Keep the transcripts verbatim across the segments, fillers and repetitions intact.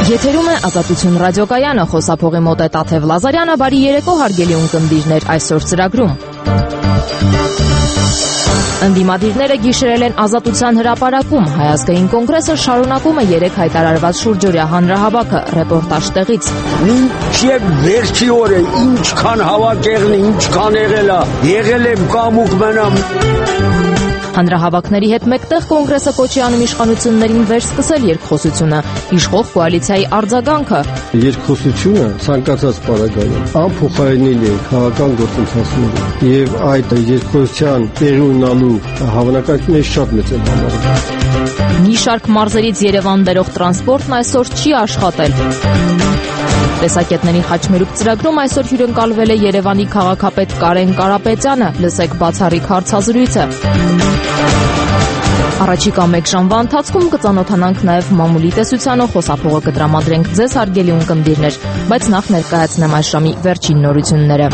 Եթերում է Ազատություն ռադիոկայանը, խոսափողի մոտ է Տաթև Լազարյանը, բարի երեկո հարգելի ունկնդիրներ, այսօր ծրագրում։ Ընդդիմադիրները գիշերել են Ազատության հրապարակում, Հայ ազգային կոնգրեսը շարունակում է երեք հայտարարված շուրջօրյա հանրահավաքը, ռեպորտաժ տեղից։ Մինչև վերջի օրը ինչքան հավաքեղն է, ինչքան եղել է, եղել եմ կամուկ մնամ։ Հանրահավաքների հետ մեկտեղ կոնգրեսը կոչի անում իշխանություններին վերսկսել երկխոսությունը, իշխող կոալիցիայի արձագանքը։ Երկխոսությունը ցանկացած պարագայում անփոխարինելի է քաղաքական գործընթացներում եւ այդ երկխոսության տեղի ունենալու հավանականությունը շատ մեծ է համարվում։ Մի շարք մարզերից Երևան բերող տրանսպորտն այսօր չի աշխատել։ Տեսակետների խաչմերուկ ծրագրում այսօր հյուրընկալվել է Երևանի քաղաքապետ Կարեն Կարապետյանը, լսեք բացառիկ հարցազրույցը։ Առաջիկա մեկ ժամվա ընթացքում կծանոթանանք նաև մամուլի տեսությանը, խոսափողը կտրամադրենք ձեզ հարգելի ունկնդիրներ, բայց նախ ներկայացնեմ այս ժամի վերջին նորությունները։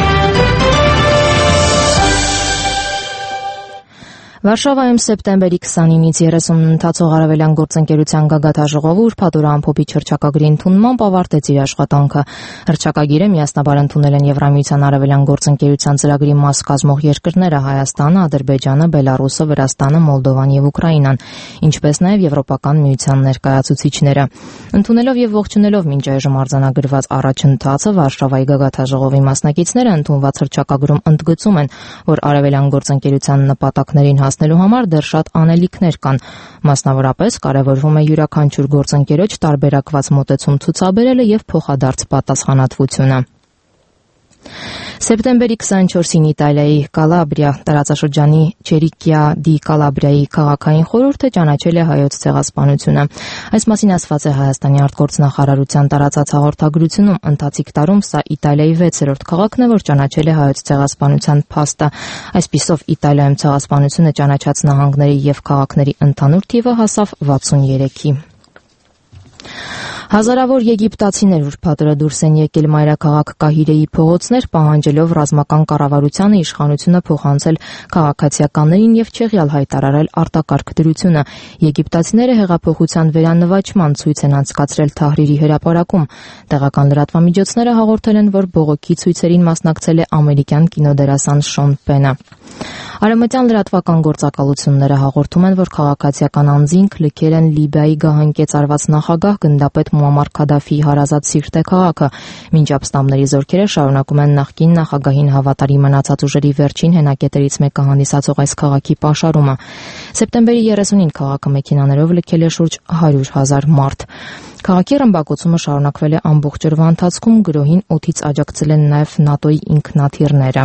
Վարշավայում սեպտեմբերի քսանինից երեսունն ընթացող արևելյան գործընկերության գագաթաժողովը ուրբաթ ամփոփիչ հռչակագրի ընդունմամբ ավարտեց իր աշխատանքը։ Հռչակագիրը միասնաբար ընդունել են Եվրամիության արևելյան գործընկերության ծրագրի մաս կազմող երկրները Հայաստանը, Ադրբեջանը, Բելարուսը, Վրաստանը, Մոլդովան եւ Ուկրաինան, ինչպես նաև Եվրոպական միության ներկայացուցիչները։ Ընդունելով եւ ողջունելով մինչ այժմ արձանագրված առաջընթացը, Վարշավայի գագաթաժողովի մասնակիցները ընդունված հռչակագրում ընդգծում են, որ արևելյան գործընկերության նպատակներին հասնելու համար դեռ շատ անելիքներ կան։ Մասնավորապես կարևորվում է յուրաքանչյուր գործընկերոջ տարբերակված մոտեցում ցուցաբերելը եւ փոխադարձ պատասխանատվությունը։ Սեպտեմբերի քսանչորսին Իտալիայի Կալաբրիա տարածաշրջանի Չերիկիա դի Կալաբրիայի քաղաքային խորհուրդը ճանաչել է հայոց ցեղասպանությունը։ Այս մասին ասված է Հայաստանի արտգործնախարարության տարածած հաղորդագրությունում։ Ընթացիկ տարում սա Իտալիայի վեցերորդ քաղաքն է, որ ճանաչել է հայոց ցեղասպանության փաստը։ Այսպիսով Իտալիայում ցեղասպանությունը ճանաչած նահանգների եւ քաղաքների ընդհանուր թիվը հասավ վաթսուներեքի։ Հազարավոր եգիպտացիներ ուրբաթ օրը դուրս են եկել մայրաքաղաք Կահիրեի փողոցներ, պահանջելով ռազմական կառավարությանը իշխանությունը փոխանցել քաղաքացիականներին եւ չեղյալ հայտարարել արտակարգ դրությունը։ Եգիպտացիները հեղափոխության վերանվաճման ցույց են անցկացրել Թահրիրի հրապարակում։ Տեղական լրատվամիջոցները հաղորդել են, որ բողոքի ցույցերին մասնակցել է ամերիկյան կինոդերասան Շոն Պենը։ Արևմտյան լրատվական գործակալությունները հաղորդում են, որ քաղաքացիական անձինք լքել են Լիբիայի գահանկեց արված նախագահ գնդապետ Մուամար Քադաֆիի հարազատ Սիրտե քաղաքը, մինչ ապստամբների զորքերը շարունակում են նախկին նախագահին հավատարիմ մնացած ուժերի վերջին հենակետերից մեկը հանդիսացող այս քաղաքի պաշարումը։ Սեպտեմբերի երեսունին քաղաքը մեքենաներով լքել է շուրջ հարյուր հազար մարդ։ Քաղաքի ռմբակոծումը շարունակվել է ամբողջ օրվա ընթացքում, գրոհին օդից աջակցել են նաև ՆԱՏՕ-ի ինքնաթիռները։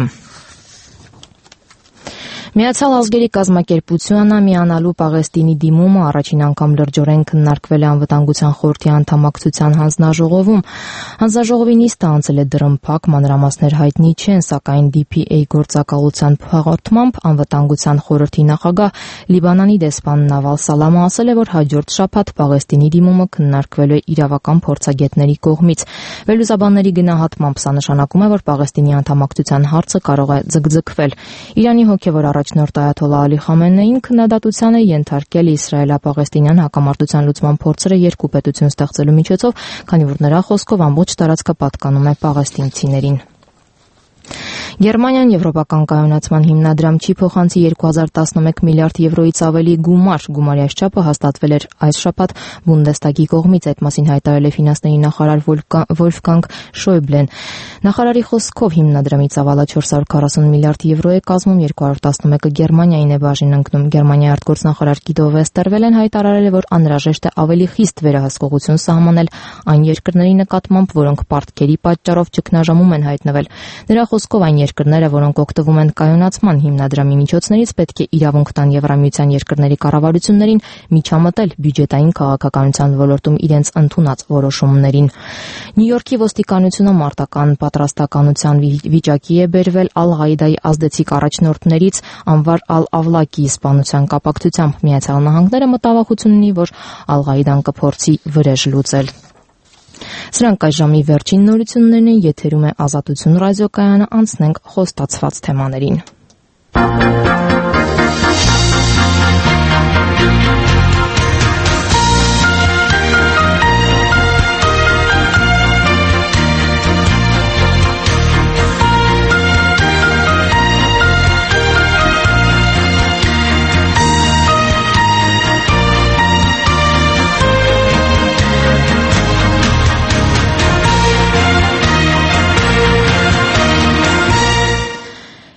Միացյալ ազգերի կազմակերպությանը միանալու Պաղեստինի դիմումը առաջին անգամ լրջորեն քննարկվել է Անվտանգության խորհրդի անդամակցության հանձնաժողովում։ Հանձնաժողովի նիստը անցել է դռնփակ, մանրամասներ հայտնի չեն, սակայն դի փի էյ գործակալության հաղորդմամբ Անվտանգության խորհրդի նախագահ Լիբանանի դեսպան Նավալ Սալամը ասել է, որ հաջորդ շաբաթ Պաղեստինի դիմումը քննարկվելու է իրավական փորձագետների կողմից։ Վերլուծաբանների գնահատմամբ սա նշանակում է, որ Պաղեստինի անդամակցության հարցը կարող է ձգձգվել։ Իրանի հոգևոր առաջնորդ Այաթոլլահ Ալի Խամենեին քննադատության է ենթարկել իսրայելա-պաղեստինյան հակամարտության լուծման փորձերը երկու պետություն ստեղծելու միջոցով, քանի որ նրա խոսքով ամբողջ տարածքը պատկանում է պաղեստինցիներին։ Գերմանիան եվրոպական կայունացման հիմնադրամ չի փոխանցի երկու հազար տասնմեկ միլիարդ եվրոից ավելի գումար։ Գումարի այս չափը հաստատվել էր այս շաբաթ Բունդեստագի կողմից, այդ մասին հայտարարել է ֆինանսների նախարար Վոլֆգանգ Շոյբլեն։ Նախարարի խոսքով հիմնադրամի ծավալը չորս հարյուր քառասուն միլիարդ եվրո է կազմում, երկու հարյուր տասնմեկը Գերմանիային է բաժին ընկնում։ Գերմանիայի արտգործնախարար Գիդո Վեստերվելեն հայտարարել է, որ անհրաժեշտ է ավելի խիստ վերահսկողություն սահմանել այն երկրների նկատմամբ, որոնք պարտքերի պատճառով ճգնաժամում են հայտնվել։ Նրա խոսքով այն երկրները, որոնք օգտվում են կայունացման հիմնադրամի միջոցներից, պետք է իրավունք տան Եվրամիության երկրների կառավարություններին միջամտել բյուջետային քաղաքականության ոլորտում իրենց ընդունած որոշումներին։ Նյու Յորքի ոստիկանությունը մարտական պատրաստականության վիճակի է բերվել Ալ-Ղաիդայի ազդեցիկ առաջնորդներից Անվար Ալ-Ավլակիի սպանության կապակցությամբ։ Միացյալ Նահանգները մտավախություն ունի, որ Ալ-Ղաիդան կփորձի վրեժ լուծել։ Սրանք այս ժամի վերջին նորություններն են, եթերում է Ազատություն ռադիոկայանը, անցնենք խոստացված թեմաներին։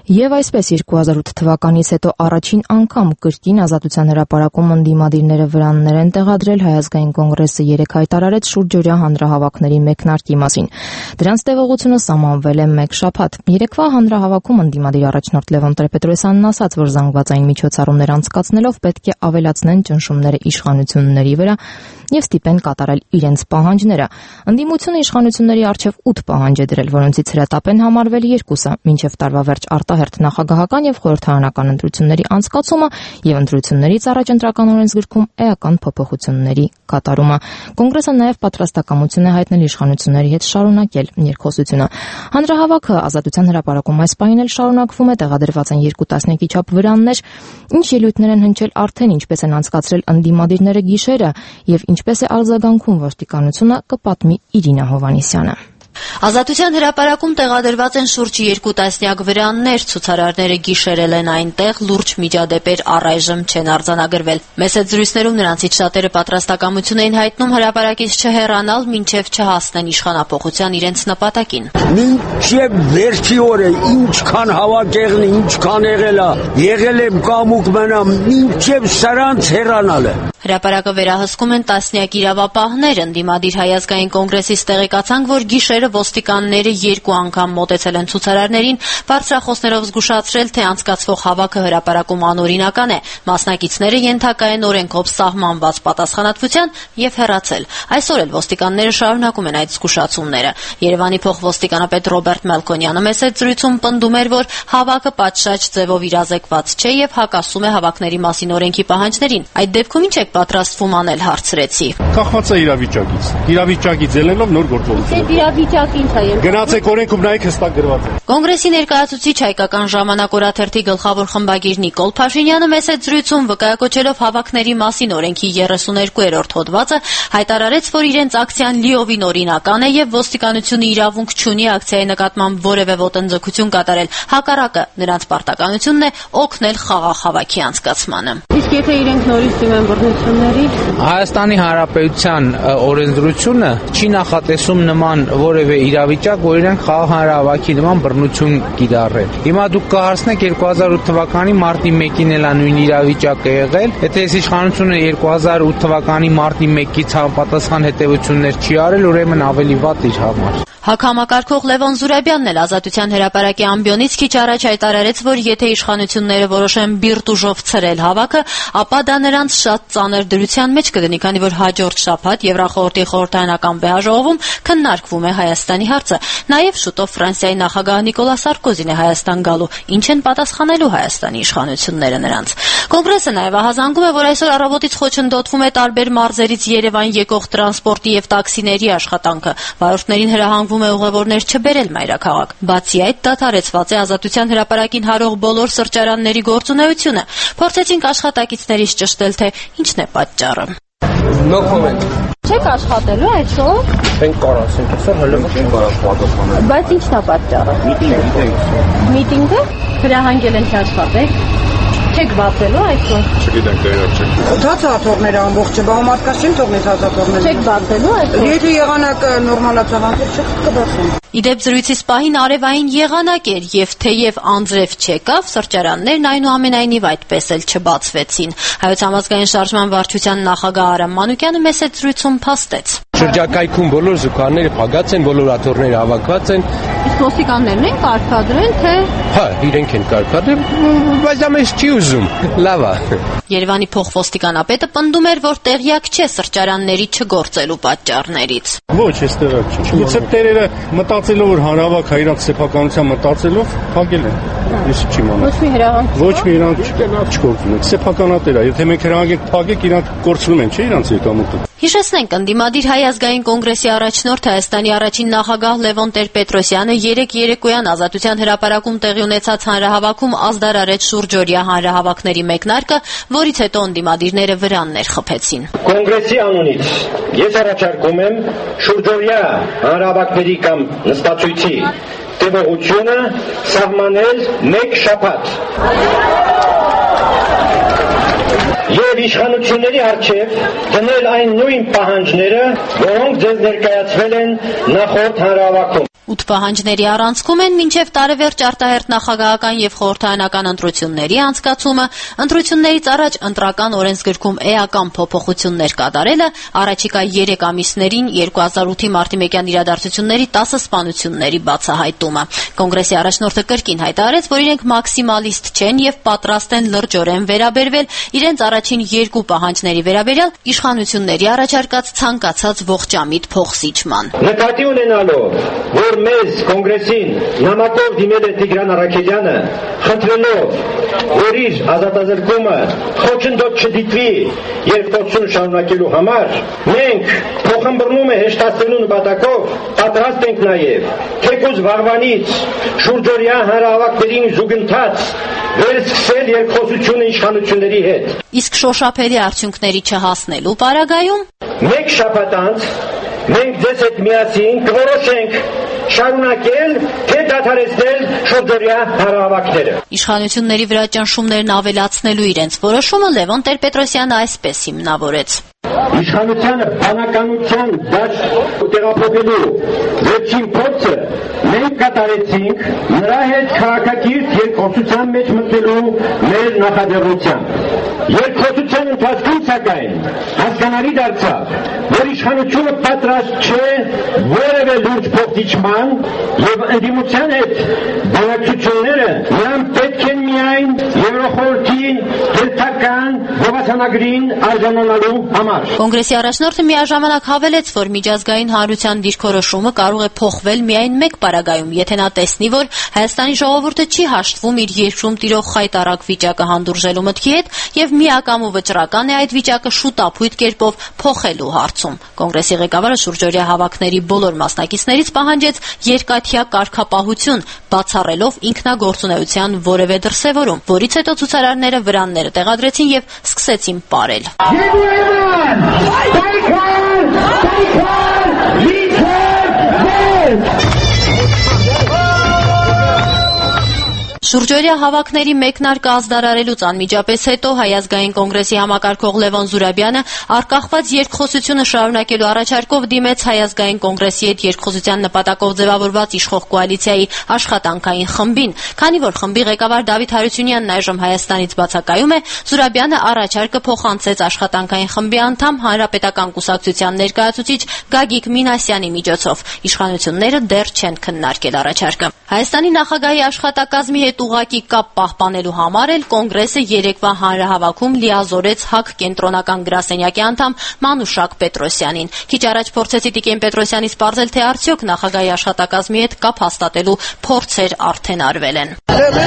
Եվ այսպես երկու հազար ութ թվականից հետո առաջին անգամ կրկին Ազատության հրապարակում ընդդիմադիրները վրաններ են տեղադրել, Հայ ազգային կոնգրեսը երեկ հայտարարեց շուրջօրյա հանրահավաքների մեկնարկի մասին։ Դրանց տևողությունը սահմանվել է մեկ շաբաթ։ Երեկվա հանրահավաքում ընդդիմադիր առաջնորդ Լևոն Տեր-Պետրոսյանն ասաց, որ զանգվածային միջոցառումներ անցկացնելով պետք է ավելացնեն ճնշումները իշխանությունների վրա եւ ստիպեն կատարել իրենց պահանջները։ Ընդդիմությունը իշխանությունների առջեւ ութ պահանջ է դրել, որոնցից հրատապ են համարվել երկուսը՝ մինչեւ տարվա վերջ արտահերթ նախագահական եւ խորհրդարանական ընտրությունների անցկացումը եւ ընտրություններից առաջ ընտրական օրենսգրքում էական փոփոխությունների կատարումը։ Կոնգրեսը նաեւ պատրաստակամություն է հայտնել իշխանությունների հետ շարունակել երկխոսությունը։ Հանրահավաքը Ազատության հրապարակում այս պահին էլ շարունակվում է, տեղադրված են երկու տասնյակի չափ վրաններ, ինչ ելույթներ են հնչել արդեն, ինչպես են անցկացրել ընդդիմադիրները գիշերը եւ ինչպես է արձագանքում ոստիկանությունը, կպատմի Իրինա Հովհաննիսյանը։ Ազատության հրապարակում տեղադրված են շուրջ երկու տասնյակ վրաններ, ցուցարարները գիշերել են այնտեղ, լուրջ միջադեպեր առայժմ չեն արձանագրվել։ Մեծ զրույցներում նրանցից շատերը պատրաստակամություն էին հայտնում հրապարակից չհեռանալ, մինչև չհասնեն իշխանափոխության իրենց նպատակին։ Մինչև վերջի օրը ինչքան հավաքեղն, ինչքան եղել է, եղել եմ կամուկ մնամ, մինչև սրանց հեռանալը։ Հրապարակը վերահսկում են տասնյակ իրավապահներ, ընդդիմադիր Հայ ազգային կոնգրեսից տեղեկացանք, որ գիշերը ոստիկանները երկու անգամ մոտեցել են ցուցարարներին, բարձրախոսներով զգուշացրել, թե անցկացվող հավաքը հրապարակում անօրինական է, մասնակիցները ենթակա են օրենքով սահմանված պատասխանատվության եւ հեռացել։ Այսօր էլ ոստիկանները շարունակում են այդ զգուշացումները։ Երևանի փոխոստիկանապետ Ռոբերտ Մելքոնյանը մեծ զրույցում պնդում էր, որ հավաքը պատշաճ ձևով իրազեկված չէ եւ հակասում է հավաքների մասին օրենքի պահանջներին։ Այդ դեպքում ինչ եք պատրաստվում անել, հարցրեցի։ Կախված է իրավիճակից։ Իրավիճակից ելնելով նոր գործողություն։ Իրավիճակը ինչ է։ Գնացեք օրենքում նայեք, հստակ գրված է։ Կոնգրեսի ներկայացուցիչ Հայկական ժամանակ օրաթերթի գլխավոր խմբագիր Նիկոլ Փաշինյանը մեծ զրույցում վկայակոչելով հավաքների մասին օրենքի երեսուներկուերորդ հոդվածը հայտարարեց, որ իրենց ակցիան լիովին օրինական է եւ ոստիկանությունը իրավունք չունի ակցիայի նկատմամբ որևէ ոտնձգություն կատարել։ Հակառակը, նրանց պարտականությունն է օգնել խաղաղ հավաքի անցկացմանը։ Իսկ եթե իրենք նորից դիմեն բռնությունների, Հայաստանի Հանրապետության օրենսդրությունը չի նախատեսում նման որևէ իրավիճակ, որ իրենք խաղաղ հանրահավաքի նման բռնություն կիրառեն։ Հիմա դուք կհարցնեք երկու հազար ութ թվականի մարտի մեկին էլ նույն իրավիճակը եղել, եթե այս իշխանությունը երկու հազար ութ թվականի մարտի մեկից համապատասխան հետևություններ չի արել, ուրեմն ավելի վատ իր համար։ Հակհամակարգող Լևոն Զուրաբյանն էլ Ազատության հրապարակի ամբիոնից քիչ առաջ հայտարարեց, որ եթե իշխանությունները որոշեն բիրտուժով ցրել հավաքը, ապա դա նրանց շատ ծանր դրության մեջ կդնի, քանի որ հաջորդ շաբաթ Եվրախորհրդի խորհրդարանական վեհաժողովում քննարկվում է Հայաստանի հարցը։ Նաև շուտով Ֆրանսիայի նախագահ Նիկոլա Սարկոզին է Հայաստան գալու, ինչ են պատասխանելու Հայաստանի իշխանությունները նրանց։ Կոնգրեսը նաև ահազանգում է, որ այսօր առավոտից խոչընդոտվում է տարբեր մարզերից Երևան եկող տրանսպորտի եւ տաքսիների աշխատանքը։ Վարորդներին հրահանգվում է ուղևորներ չբերել մայրաքաղաք։ Բացի այդ, դադարեցված է Ազատության հրապարակին հարող բոլոր սրճարանների գործունեությունը։ Փորձեցինք աշխատակիցներից ճշտել, թե ինչն է պատճառը։ No comment. չեք աշխատելու այսօր։ Ենք կարասենք, այսօր հələ չենք կարող պատասխանել։ Բայց ի՞նչն է պատճառը։ Միտինգը։ Միտինգը հրահանգել են չաշխատել։ Չեք բացելու այսօր։ Չգիտենք դեռ չեք։ Դաց աթորները ամբողջը, բաղմատկաց չեն թողնի դաց աթորները։ Չեք բացելու այսօր։ Եթե եղանակը նորմալացավ, չեք կբացեն։ Իդեպ զրույցից պահին արևային եղանակ էր եւ թեև անձրև չեկավ, սրճարաններն այնուամենայնիվ այդպես էլ չբացվեցին։ Հայոց համազգային շարժման վարչության նախագահ Արամ Մանուկյանը մեծ զրույցում փաստեց։ Շրջակայքում բոլոր զուգանները փակած են, բոլոր աթոռները հավաքված են։ Իսկ ոստիկաններն են կարգադրել, թե Հա, իրենք են կարգադրել, բայց դա մեզ չի ուզում։ Լավ է։ Երևանի փոխոստիկանապետը պնդում էր, որ տեղյակ չէ սրճարանների չգործելու պատճառներից։ Ոչ, ես տեղյակ չեմ։ Գուցե տերերը մտածելով, որ հանրավակ հայրած սեփականության մտածելով փակել են։ Ես չիմանամ։ ոչ մի հրահանգ։ Ոչ մի իրանք չկործում են։ Սեփականատեր է, եթե մենք հրահանգենք փակեք, իրանք կորցնում են, չէ՞ իրանք եկամուտը։ Հիշեցնենք, ընդդիմադիր Հայ ազգային կոնգրեսի առաջնորդ Հայաստանի առաջին նախագահ Լևոն Տեր-Պետրոսյանը երեկ երեկոյան Ազատության հրապարակում տեղի ունեցած հանրահավաքում ազդարարեց շուրջօրյա հանրահավաքների մեկնարկը, որից հետո ընդդիմադիրները վրաններ խփեցին։ Կոնգրեսի անունից ես առաջարկում եմ շուրջօրյա հանրահավաքների կամ նստացույցի տևողությունը սահմանել մեկ շաբաթ։ եւ իշխանությունների առջև դնել այն նույն պահանջները, որոնք ձեզ ներկայացվել են նախորդ հանրահավաքում։ Ութ պահանջների առանցքում են մինչև տարեվերջ արտահերթ նախագահական եւ խորհրդարանական ընտրությունների անցկացումը, ընտրություններից առաջ ընտրական օրենսգրքում էական փոփոխություններ կատարելը, առաջիկա երեք ամիսներին երկու հազար ութի մարտի մեկյան իրադարձությունների տասը սպանությունների բացահայտումը։ Կոնգրեսի առաջնորդը կրկին հայտարարեց, որ իրենք մաքսիմալիստ չեն եւ պատրաստ են լրջորեն վերաբերվել իրենց առաջին երկու պահանջների վերաբերյալ իշխանությունների առաջարկած ցանկացած ողջամիտ փոխսիջման։ Նկատի ունենալով, որ մեզ կոնգրեսին նամակով դիմել է Տիգրան Առաքելյանը, խնդրելով, որ իր ազատազրկումը խոչընդոտ չդիտվի երկխոսությունը շարունակելու համար, մենք փոխըմբռնումը հեշտացնելու նպատակով պատրաստ ենք նաև թեկուզ վաղվանից շուրջօրյա հանրահավաքներին զուգընթաց վերսկսել երկխոսությունը իշխանությունների հետ։ Իսկ շոշափելի արդյունքների չհասնելու պարագայում մեկ շաբաթ անց մենք ձեզ հետ միասին կորոշենք շարունակել թե դադարեցնել շուրջօրյա հանրահավաքները։ Իշխանությունների վրա ճնշումներն ավելացնելու իրենց որոշումը Լևոն Տեր-Պետրոսյանը այսպես հիմնավորեց. Իշխանությանը բանականության դաշտ տեղափոխելու վերջին փորձը մենք կատարեցինք նրա հետ քաղաքակիրթ երկխոսության մեջ մտնելու մեր նախաձեռնությամբ։ Երկխոսության ընթացքում սակայն հասկանալի դարձավ, որ իշխանությունը պատրաստ չէ որևէ լուրջ փոխիչման եւ ընդդիմության հետ բանակցությունները նրան պետք են միայն Եվրոխորհրդի հերթական գովասանագրին արժանանալու համար։ Կոնգրեսի առաջնորդը միաժամանակ հավելեց, որ միջազգային հանրության դիրքորոշումը կարող է փոխվել միայն մեկ պարագայում, եթե նա տեսնի, որ Հայաստանի ժողովուրդը չի հաշտվում իր երկրում տիրող խայտառակ վիճակը հանդուրժելու մտքի հետ եւ միակամ ու վճռական է այդ վիճակը շուտապույտ կերպով փոխելու հարցում։ Կոնգրեսի ղեկավարը շուրջօրյա հավաքների բոլոր մասնակիցներից պահանջեց երկաթյա կարգապահություն, բացառելով ինքնագործունեության որևէ դրսևորում, որից հետո ցուցարարները վրանները տեղադրեցին եւ սկսեցին պարել։ Շուրջօրյա հավաքների մեկնարկը ազդարարելուց անմիջապես հետո Հայ ազգային կոնգրեսի համակարգող Լևոն Զուրաբյանը արկախված երկխոսությունը շարունակելու առաջարկով դիմեց Հայ ազգային կոնգրեսի հետ երկխոսության նպատակով ձևավորված իշխող կոալիցիայի աշխատանքային խմբին։ Քանի որ խմբի ղեկավար Դավիթ Հարությունյանն այժմ Հայաստանից բացակայում է, Զուրաբյանը առաջարկը փոխանցեց աշխատանքային խմբի անդամ Հանրապետական կուսակցության ներկայացուցիչ Գագիկ Մինասյանի միջոցով։ Իշխանությունները դեռ չեն քննարկել առաջարկը։ Հայաստանի նախագահի աշխատակազմի հետ ուղղակի կապ պահպանելու համար էլ կոնգրեսը երեկվա հանրահավաքում լիազորեց ՀԱԿ կենտրոնական գրասենյակի անդամ Մանուշակ Պետրոսյանին։ Քիչ առաջ փորձեցի Տիկին Պետրոսյանից պարզել, թե արդյոք նախագահի աշխատակազմի հետ կապ հաստատելու փորձեր արդեն արվել են։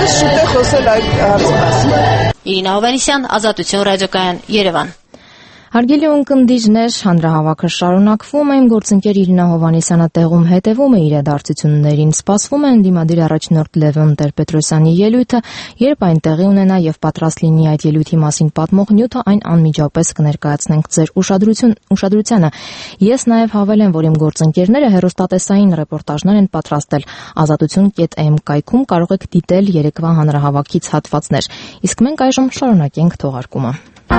Իրինա Հովհաննիսյան, Ազատություն ռադիոկայան, Երևան։ Հարգելի ունկնդիրներ, հանրահավաքը շարունակվում է, իմ գործընկեր Իրինա Հովհաննիսյանը տեղում հետևում է իրադարձություններին, սպասվում է ընդդիմադիր առաջնորդ Լևոն Տեր-Պետրոսյանի ելույթը, երբ այն տեղի ունենա եւ պատրաստ լինի այդ ելույթի մասին պատմող նյութը, այն անմիջապես կներկայացնենք ձեր ուշադրությանը։ Ես նաեւ հավելեմ, որ իմ գործընկերները հեռուստատեսային ռեպորտաժներ են պատրաստել ազատություն.am կայքում, կարող եք դիտել երեկվա հանրահավաքից հատվածներ։ Իսկ մենք այժմ շարունակենք թողարկումը։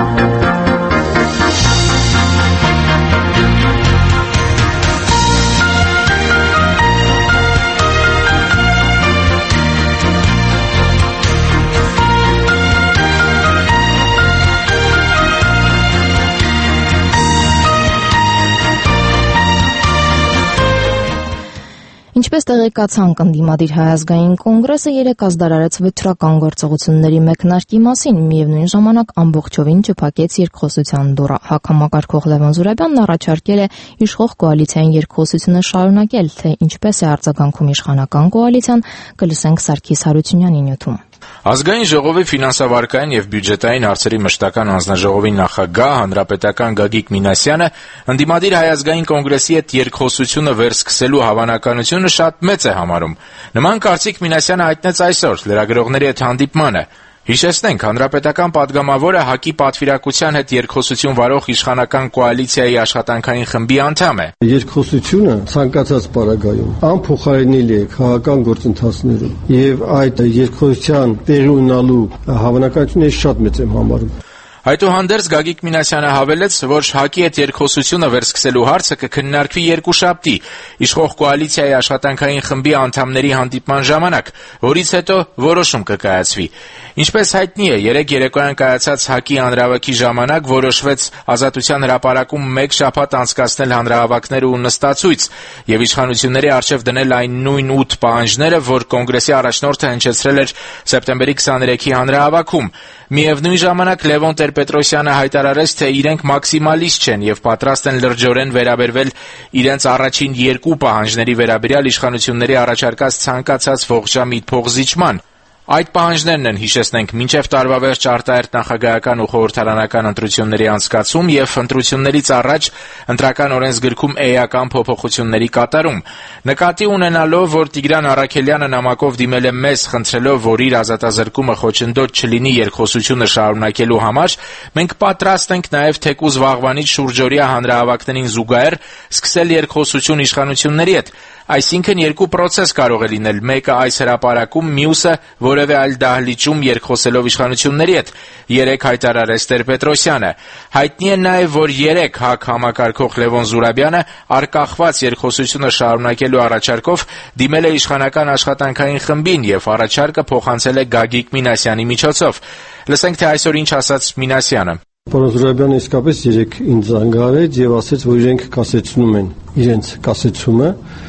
Ինչպես տեղեկացանք, ընդդիմադիր Հայ ազգային կոնգրեսը երեկ ազդարարեց վճռական գործողությունների մեկնարկի մասին, միևնույն ժամանակ ամբողջովին չփակեց երկխոսության դուռը։ ՀԱԿ համակարգող Լևոն Զուրաբյանն առաջարկել է իշխող կոալիցիային երկխոսությունը շարունակել, թե ինչպես է արձագանքում իշխանական կոալիցիան, կլսենք Սարգիս Հարությունյանի նյութում։ Ազգային ժողովի ֆինանսավարկային եւ բյուջետային հարցերի մշտական հանձնաժողովի նախագահ հանրապետական Գագիկ Մինասյանը ընդդիմադիր Հայ ազգային կոնգրեսի հետ երկխոսությունը վերսկսելու հավանականությունը շատ մեծ է համարում։ Նման կարծիք Մինասյանը հայտնեց այսօր լրագրողների հետ հանդիպմանը։ Հիշեցնենք, հանրապետական падգամավորը ՀԱԿ-ի պատվիրակության հետ երկխոսություն վարող իշխանական կոալիցիայի աշխատանքային խմբի անդամ է։ Երկխոսությունը ցանկացած պարագայում անփոխարինելի է քաղաքական գործընթացներում եւ այդ երկխոսության տեղի ունենալու հավանականությունը շատ մեծ եմ համարում։ Այդուհանդերձ Գագիկ Մինասյանը հավելեց, որ ՀԱԿ-ի հետ երկխոսությունը վերսկսելու հարցը կքննարկվի երկուշաբթի իշխող կոալիցիայի աշխատանքային խմբի անդամների հանդիպման ժամանակ, որից հետո որոշում կկայացվի։ Ինչպես հայտնի է, երեկ երեկոյան կայացած ՀԱԿ-ի հանրահավաքի ժամանակ որոշվեց Ազատության հրապարակում մեկ շաբաթ անցկացնել հանրահավաքներ ու նստացույց եւ իշխանությունների առջեւ դնել այն նույն ութ պահանջները, որ կոնգրեսի առաջնորդը հնչեցրել էր սեպտեմբերի քսաներեքի հանրահավաքում։ Միևնույն ժամանակ Լևոն Տեր-Պետրոսյանը հայտարարեց, թե իրենք մաքսիմալիստ չեն եւ պատրաստ են լրջորեն վերաբերվել իրենց առաջին երկու պահանջների վերաբերյալ իշխանությունների առաջարկած ցանկացած ողջամիտ փոխզիջման։ Այդ պահանջներն են, հիշեցնենք, մինչև տարվա վերջ արտահերթ նախագահական ու խորհրդարանական ընտրությունների անցկացում եւ ընտրություններից առաջ ընտրական օրենսգրքում էական փոփոխությունների կատարում։ Նկատի ունենալով, որ Տիգրան Առաքելյանը նամակով դիմել է մեզ, խնդրելով, որ իր ազատազրկումը խոչընդոտ չլինի երկխոսությունը շարունակելու համար, մենք պատրաստ ենք նաեւ թեկուզ վաղվանից շուրջօրյա հանրահավաքներին զուգահեռ սկսել երկխոսություն իշխանությունների հետ։ Այսինքն երկու պրոցես կարող է լինել, մեկը այս հրապարակում, մյուսը որևէ այլ դահլիճում երկխոսելով իշխանությունների հետ, երեկ հայտարարեց Տեր-Պետրոսյանը։ Հայտնի է նաև, որ երեկ ՀԱԿ համակարգող Լևոն Զուրաբյանը արկախված երկխոսությունը շարունակելու առաջարկով դիմել է իշխանական աշխատանքային խմբին եւ առաջարկը փոխանցել է Գագիկ Մինասյանի միջոցով։ Լսենք, թե այսօր ինչ ասաց Մինասյանը։ Պարոն Զուրաբյանը իսկապես երեկ ինձ զանգարեց եւ ասաց, որ իրենք կասեցնում են իրենց կասեցումը։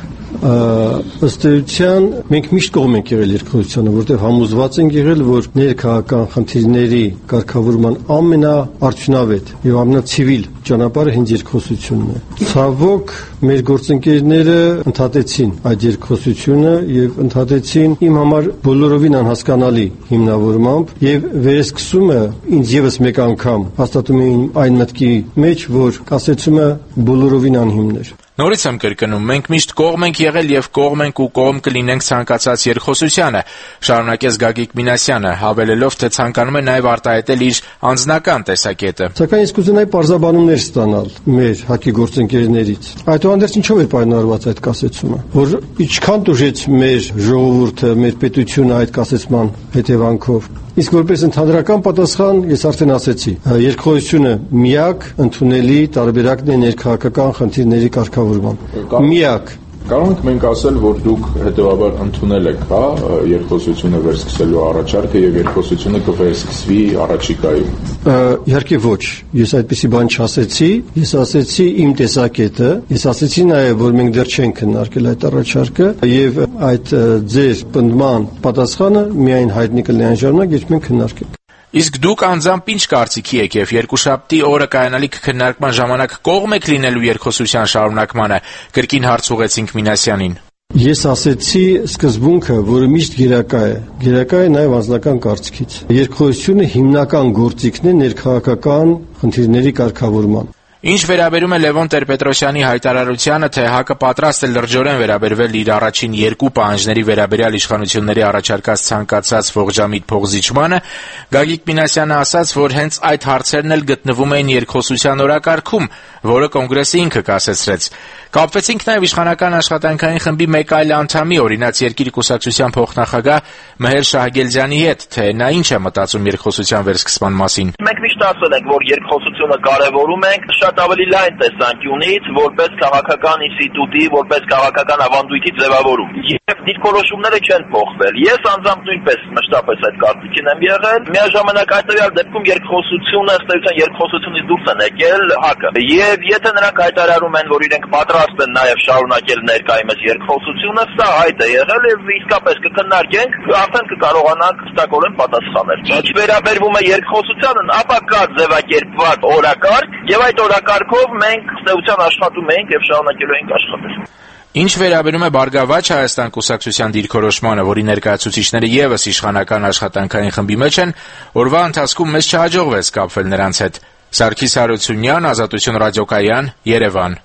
Ըստ էության մենք միշտ կողմ ենք եղել երկխոսությանը, որտեղ համոզված ենք եղել, որ ներքաղաքական խնդիրների կարգավորման ամենաարդյունավետ եւ ամենացիվիլ ճանապարհը հենց երկխոսությունն է։ Ցավոք, մեր գործընկերները ընդհատեցին այդ երկխոսությունը եւ ընդհատեցին իմ համար բոլորովին անհասկանալի հիմնավորմամբ եւ վերեսկսումը ինձ եւս մեկ անգամ հաստատում է այն մտքի մեջ, որ կասեցումը բոլորովին անհիմն էր։ Նորից եմ կրկնում, մենք միշտ կողմ ենք եղել եւ կողմ ենք ու կողմ կլինենք ցանկացած երկխոսությանը, շարունակեց Գագիկ Մինասյանը, հավելելով, թե ցանկանում է նաեւ արտահայտել իր անձնական տեսակետը։ Սակայն իսկ կուզենայի պարզաբանումներ ստանալ մեր ՀԱԿ-ի գործընկերներից։ Այդուհանդերձ ինչով է պայմանավորված այդ կասեցումը, որ ինչքան դժեց մեր ժողովուրդը, մեր պետությունը այդ կասեցման հետևանքով։ Իսկ որպես ընդհանրական պատասխան ես արդեն ասեցի, երկխոսությունը միակ ընդունելի տարբերակն է ներքաղաքական խնդիրների կարգավորման։ Միակ։ Կարող ենք մենք ասել, որ դուք հետեւաբար ընդունել եք, հա, երկխոսությունը վերսկսելու առաջարկը եւ երկխոսությունը կվերսկսվի առաջիկայում։ Իհարկե ոչ, ես այդպիսի բան չասեցի, ես ասեցի իմ տեսակետը, ես ասեցի նաեւ, որ մենք դեռ չենք քննարկել այդ առաջարկը եւ այդ ձեր պնդման պատասխանը միայն հայտնի կլինի այն ժամանակ, երբ մենք քննարկենք։ Իսկ դուք անձամբ ինչ կարծիքի եք եւ երկուշաբթի օրը կայանալիք քննարկման ժամանակ կողմ եք լինելու երկխոսության շարունակմանը, կրկին հարց ուղեցինք Մինասյանին։ Ես ասեցի սկզբունքը, որը միշտ գերակա է, գերակա է նաեւ անձնական կարծիքից։ Երկխոսությունը հիմնական գործիքն է ներքաղաքական խնդիրների կարգավորման։ Ինչ վերաբերում է Լևոն Տեր-Պետրոսյանի հայտարարությանը, թե ՀԱԿ-ը պատրաստ է լրջորեն վերաբերվել իր առաջին երկու պահանջների վերաբերյալ իշխանությունների առաջարկած ցանկացած ողջամիտ փոխզիջմանը, Գագիկ Մինասյանը ասաց, որ հենց այդ հարցերն էլ գտնվում էին երկխոսության օրակարգում, որը կոնգրեսը ինքը կասեցրեց։ Կապվեցինք նաև իշխանական աշխատանքային խմբի մեկ այլ անդամի, օրինաց Երկիր կուսակցության փոխնախագահ Մհեր Շահգելձյանի հետ, թե նա ինչ է մտածում երկխոսության վերսկսման մասին։ Մենք միշտ ասել ենք, որ երկխոսությունը կարևորում ենք շատ ավելի լայն տեսանկյունից, որպես քաղաքական ինստիտուտի, որպես քաղաքական ավանդույթի ձևավորում։ Եվ դիրքորոշումները չեն փոխվել։ Ես անձամբ նույնպես մշտապես այդ կարծիքին եմ եղել։ Միաժամանակ այդտեղ դեպքում երկխոսությունը, ըստ էության երկխոսությունից դուրս են եկել ՀԱԿ-ը։ Եվ եթե նրանք հայտարարում են, որ իրենք պատրաստ են նաև շարունակել ներկայումս երկխոսությունը, սա այդ է եղել եւ իսկապես կքննարկենք, արդեն կկարողանանք հստակորեն պատասխանել։ Ինչ վերաբերվում է երկխոսությանն, ապա կա ձևակերպված օրակարգ եւ այդ օրակարգով մենք ստեյության աշխատում ենք եւ շարունակելու ենք աշխատել։ Ինչ վերաբերում է Բարգավաճ Հայաստան կուսակցության դիրքորոշմանը, որի ներկայացուցիչները եւս իշխանական աշխատանքային խմբի մեջ են, օրվա ընթացքում մեզ չհաջողվեց կապվել նրանց հետ։ Սարգիս Հարությունյան, Ազատություն ռադիոկայան, Երևան։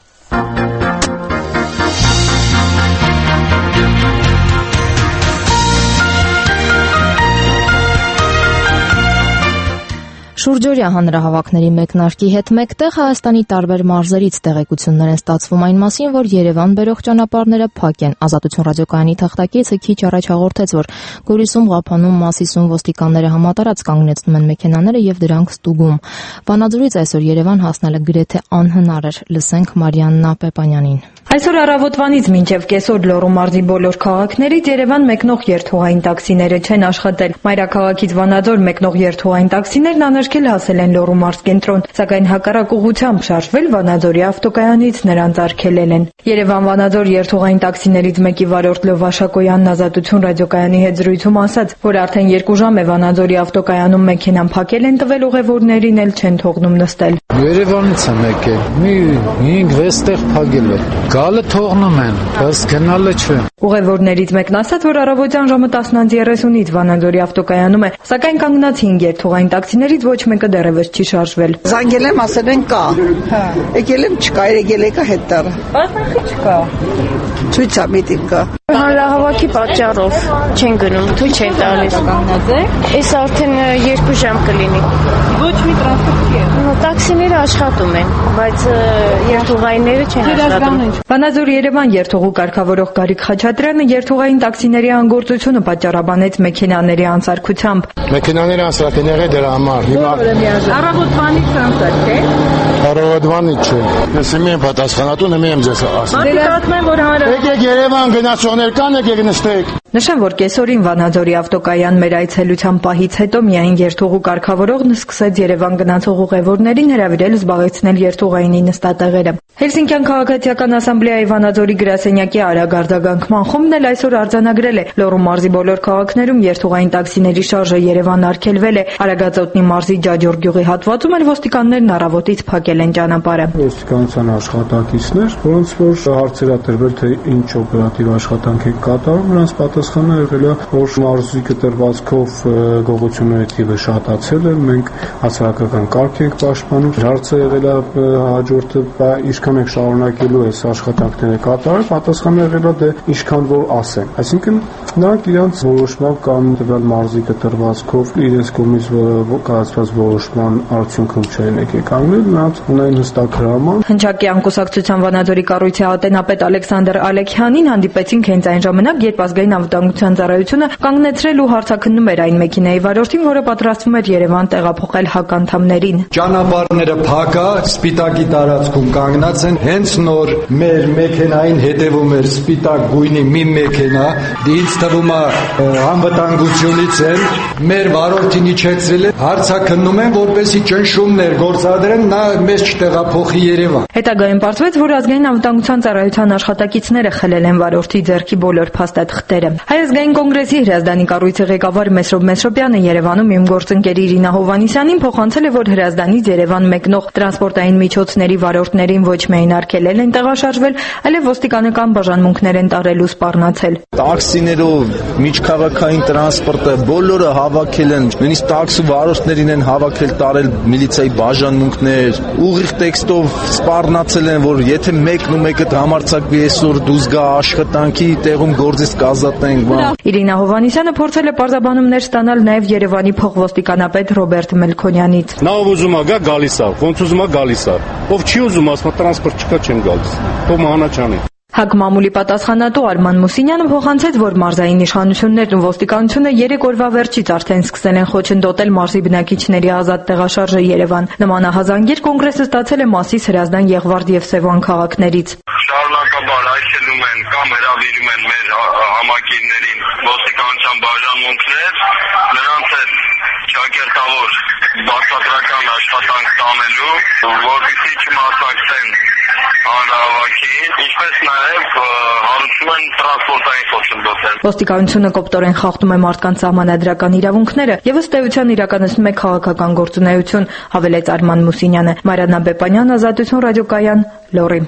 Շուրջօրյա հանրահավաքների մեկնարկի հետ մեկտեղ Հայաստանի տարբեր մարզերից տեղեկություններ են ստացվում այն մասին, որ Երևան բերող ճանապարհները փակ են։ Ազատություն ռադիոկայանի թղթակիցը քիչ առաջ հաղորդեց, որ Գորիսում, Ղափանում, Մասիսում ոստիկանները համատարած կանգնեցնում են մեքենաները եւ դրանք ստուգում։ Վանաձորից այսօր Երևան հասնելը գրեթե անհնար էր։ Լսենք Մարիաննա Պեպանյանին։ Այսօր առավոտվանից մինչև կեսօր Լոռու մարզի բոլոր քաղաքներից Երևան մեկնող երթուղային տաքսիները չեն աշխատել։ Մայրաքաղաքից Վանաձոր մեկնող երթուղային տաքսիներն անհրաժեշտ հասել են Լոռու մարզ կենտրոն, սակայն հակառակ ուղղությամբ շարժվել Վանաձորի ավտոկայանից նրանց արգելել են։ Երևան-Վանաձոր երթուղային տաքսիներից մեկի վարորդ Լով Աշակոյանն Ազատություն ռադիոկայանի հետ զրույցում ասաց, որ արդեն երկու ժամ է Վանաձորի ավտոկայանում մեքենան փակել են տվել, ուղևորներին էլ չեն թողնում նստել։ Երևանից է եկել, մի հինգ-վեց տեղ փակել է։ Գալը թողնում են, բայց գնալը չէ։ Ուղևորներից մեկն ասաց, որ առավոտյան ժամը տասն երեսունից Վանաձորի ավտոկայանում է, սակայն կանգնած հինգ երթուղային տաքսիներից ոչ մեկը դեռևս չի շարժվել։ Զանգել եմ, ասել են կա։ Հա։ Եկել եմ չկա, եկել եկա հետ տարը։ Բացախի չկա։ Ցույց է միտինգ կա։ Հանրահավաքի պատճառով չեն գնում, թույլ չեն տալիս կանգնած է։ Այս արդեն երկու ժամ կլինի։ Ոչ մի տրանսպորտ չի։ Տաքսիները աշխատում են, բայց երթուղայինները չեն աշխատում։ Վանաձոր-Երևան երթուղու կարգավորող Գարիկ Խաչատրյանը երթուղային տաքսիների անգործությունը պատճառաբանեց մեքենաների անսարքությամբ։ Մեքենաները անսարքները դրա համար։ Հիմա Առավոտվանից անսարք է։ Առավոտվանից չէ։ Ես եմ պատասխանատու, եմ եմ ձեզ ասում։ Պատասխանում եմ, որ հանրահավաք։ Եկեք Երևան գնացողներ կան, եկեք նստեք։ Նշեմ, որ կեսօրին Վանաձորի ավտոկայան մեր այցելության պահից հետո միայն երթուղու կարգավորողն սկսեց Երևան գնացող ուղևորներին հրավիրել զբաղեցնել երթուղայինի նստատեղերը։ Հելսինկյան քաղաքացիական ասամբլեայի Վանաձորի գրասենյակի արագ արձագանքման խումբն էլ այսօր արձանագրել է Լոռու մարզի բոլոր քաղաքներում երթուղային տաքսիների շարժը Երևան արգելվել է։ Արագածոտնի մարզի Ջաջոր գյուղի հատվածում էլ ոստիկաններն առավոտից փակել են ճանապարհը։ Ոստիկանության աշխատակիցներ, որոնց որ հարցեր ա տրվել, թե ինչ օպերատիվ աշխատանք է կատարում, նրանց պատասխանը եղել է, որ մարզի կտրվածքով գողությունների թիվը շատացել է, մենք հասարակական կարգ ենք պաշտպանում։ Հարցը եղել է հաջորդը, ինչքան ենք շարունակելու այս աշխատանքները կատարել, պատասխանը եղել է դե ինչքան որ ասեն։ Այսինքն նրանք իրենց որոշմամբ կամ տվյալ մարզի կտրվածքով իրենց կողմից կայացված որոշման արդյունքում չեն եկել կանգնել, նրանց ունեն հստակ հրաման։ Հնչակի անկուսակցության Վանաձորի կառույցի ատենապետ Ալեքսանդր Ալեքյանին հանդիպեցինք հենց այն ժամանակ, երբ ազգային անվտանգության ծառայությունը կանգնեցրել ու հարցաքննում էր այն մեքենայի վարորդին, որը պատրաստվում էր Երևան տեղափոխել հականդամներին։ Ճանապարհները փակա, սպիտակի տարածքում կանգնած են, հենց նոր մեր մեքենային հետևում էր սպիտակ գույնի մի մեքենա, ինձ թվում է անվտանգությունից են, մեր վարորդին իջեցրել է, հարցաքննում են, որպեսզի ճնշումներ գործադրեն, նա մեզ չտեղափոխի Երևան։ Հետագայում պարզվեց, որ ազգային անվտանգության ծառայության աշխատակիցները խլել են վարորդի ձեռքի բոլոր փաստաթղթերը։ Հայ ազգային կոնգրեսի Հրազդանի կառույցի ղեկավար Մեսրոբ Մեսրոբյանը Երևանում իմ գործընկեր Իրինա Հովհաննիսյանին փոխանցել է, որ Հրազդանից Երևան մեկնող տրանսպորտային միջոցների վարորդներին ոչ միայն արգելել են տեղաշարժվել, այլև ոստիկանական բաժանմունքներ են տարել ու սպառնացել։ Տաքսիներով միջքաղաքային տրանսպորտը բոլորը հավաքել են, նույնիսկ տաքսի վարորդներին են հավաքել, տարել միլիցիայի բաժանմունքներ, ուղիղ տեքստով սպառնացել են, որ եթե մեկն ու մեկը համարձակվի այսօր դուրս գա աշխատանքի տեղում գործից կազատենք։ Իրինա Հովհաննիսյանը փորձել է պարզաբանումներ ստանալ նաև Երևանի փոխոստիկանապետ Ռոբերտ Մելքոնյանից։ Նա ով ուզում է գա գալիս է, ոնց ուզում է գալիս է։ Ով չի ուզում, ասում է տրանսպորտ չկա, չեմ գալիս։ Թող մահանաճանի։ ՀԱԿ մամուլի պատասխանատու Արման Մուսինյանը փոխանցեց, որ մարզային իշխանություններն ու ոստիկանությունը երեք օրվա վերջից արդեն սկսել են խոչընդոտել մարզի բնակիչների ազատ տեղաշարժը Երևան։ Նման ահազանգիր կոնգրեսը ստացել է Մասիս, Հրազդան, Եղվարդ եւ Սևան քաղաքներից։ Շարունակաբար այցելում են կամ հրավիրում են մեր համակիրներին ոստիկանության բաժանմունքներ, նրանց հետ ճակերտավոր բացատրական աշխատանք տանելու, որպեսզի չմասնակցեն հանրահավաքին, ինչպես նաև հարուցում են տրանսպորտային խոչընդոտներ։ Ոստիկանությունը կոպտորեն խախտում է մարդկանց սահմանադրական իրավունքները եւ ըստ էության իրականացնում է քաղաքական գործունեություն, հավելեց Արման Մուսինյանը։ Մարիաննա Պեպանյան, Ազատություն ռադիոկայան, Լոռի։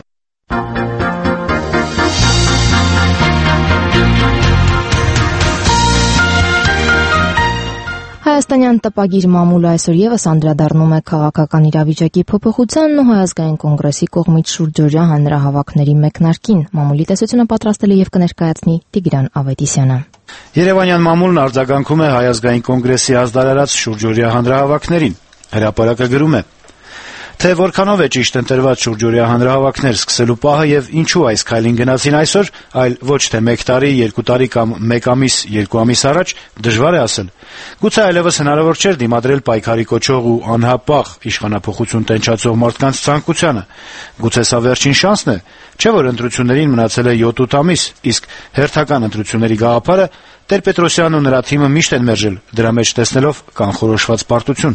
Հայաստանյան տպագիր մամուլը այսօր եւս անդրադառնում է քաղաքական իրավիճակի փոփոխությանն ու Հայ ազգային կոնգրեսի կողմից շուրջօրյա հանրահավաքների մեկնարկին։ Մամուլի տեսությունը պատրաստել է եւ կներկայացնի Տիգրան Ավետիսյանը։ Երևանյան մամուլն արձագանքում է Հայ ազգային կոնգրեսի ազդարարած շուրջօրյա հանրահավաքներին։ Հրապարակը գրում է. Թե որքանով է ճիշտ ընտրված շուրջօրյա հանրահավաքներ սկսելու պահը եւ ինչու այս քայլին գնացին այսօր, այլ ոչ թե մեկ տարի, երկու տարի կամ մեկ ամիս, երկու ամիս առաջ, դժվար է ասել։ Գուցե այլևս հնարավոր չէր դիմադրել պայքարի կոչող ու անհապաղ իշխանափոխություն տենչացող մարդկանց ցանկությանը։ Գուցե սա վերջին շանսն է, չէ՞ որ ընտրություններին մնացել է յոթ-ութ ամիս, իսկ հերթական ընտրությունների գաղափարը Տեր-Պետրոսյանն ու նրա թիմը միշտ են մերժել, դրա մեջ տեսնելով կանխորոշված պարտություն։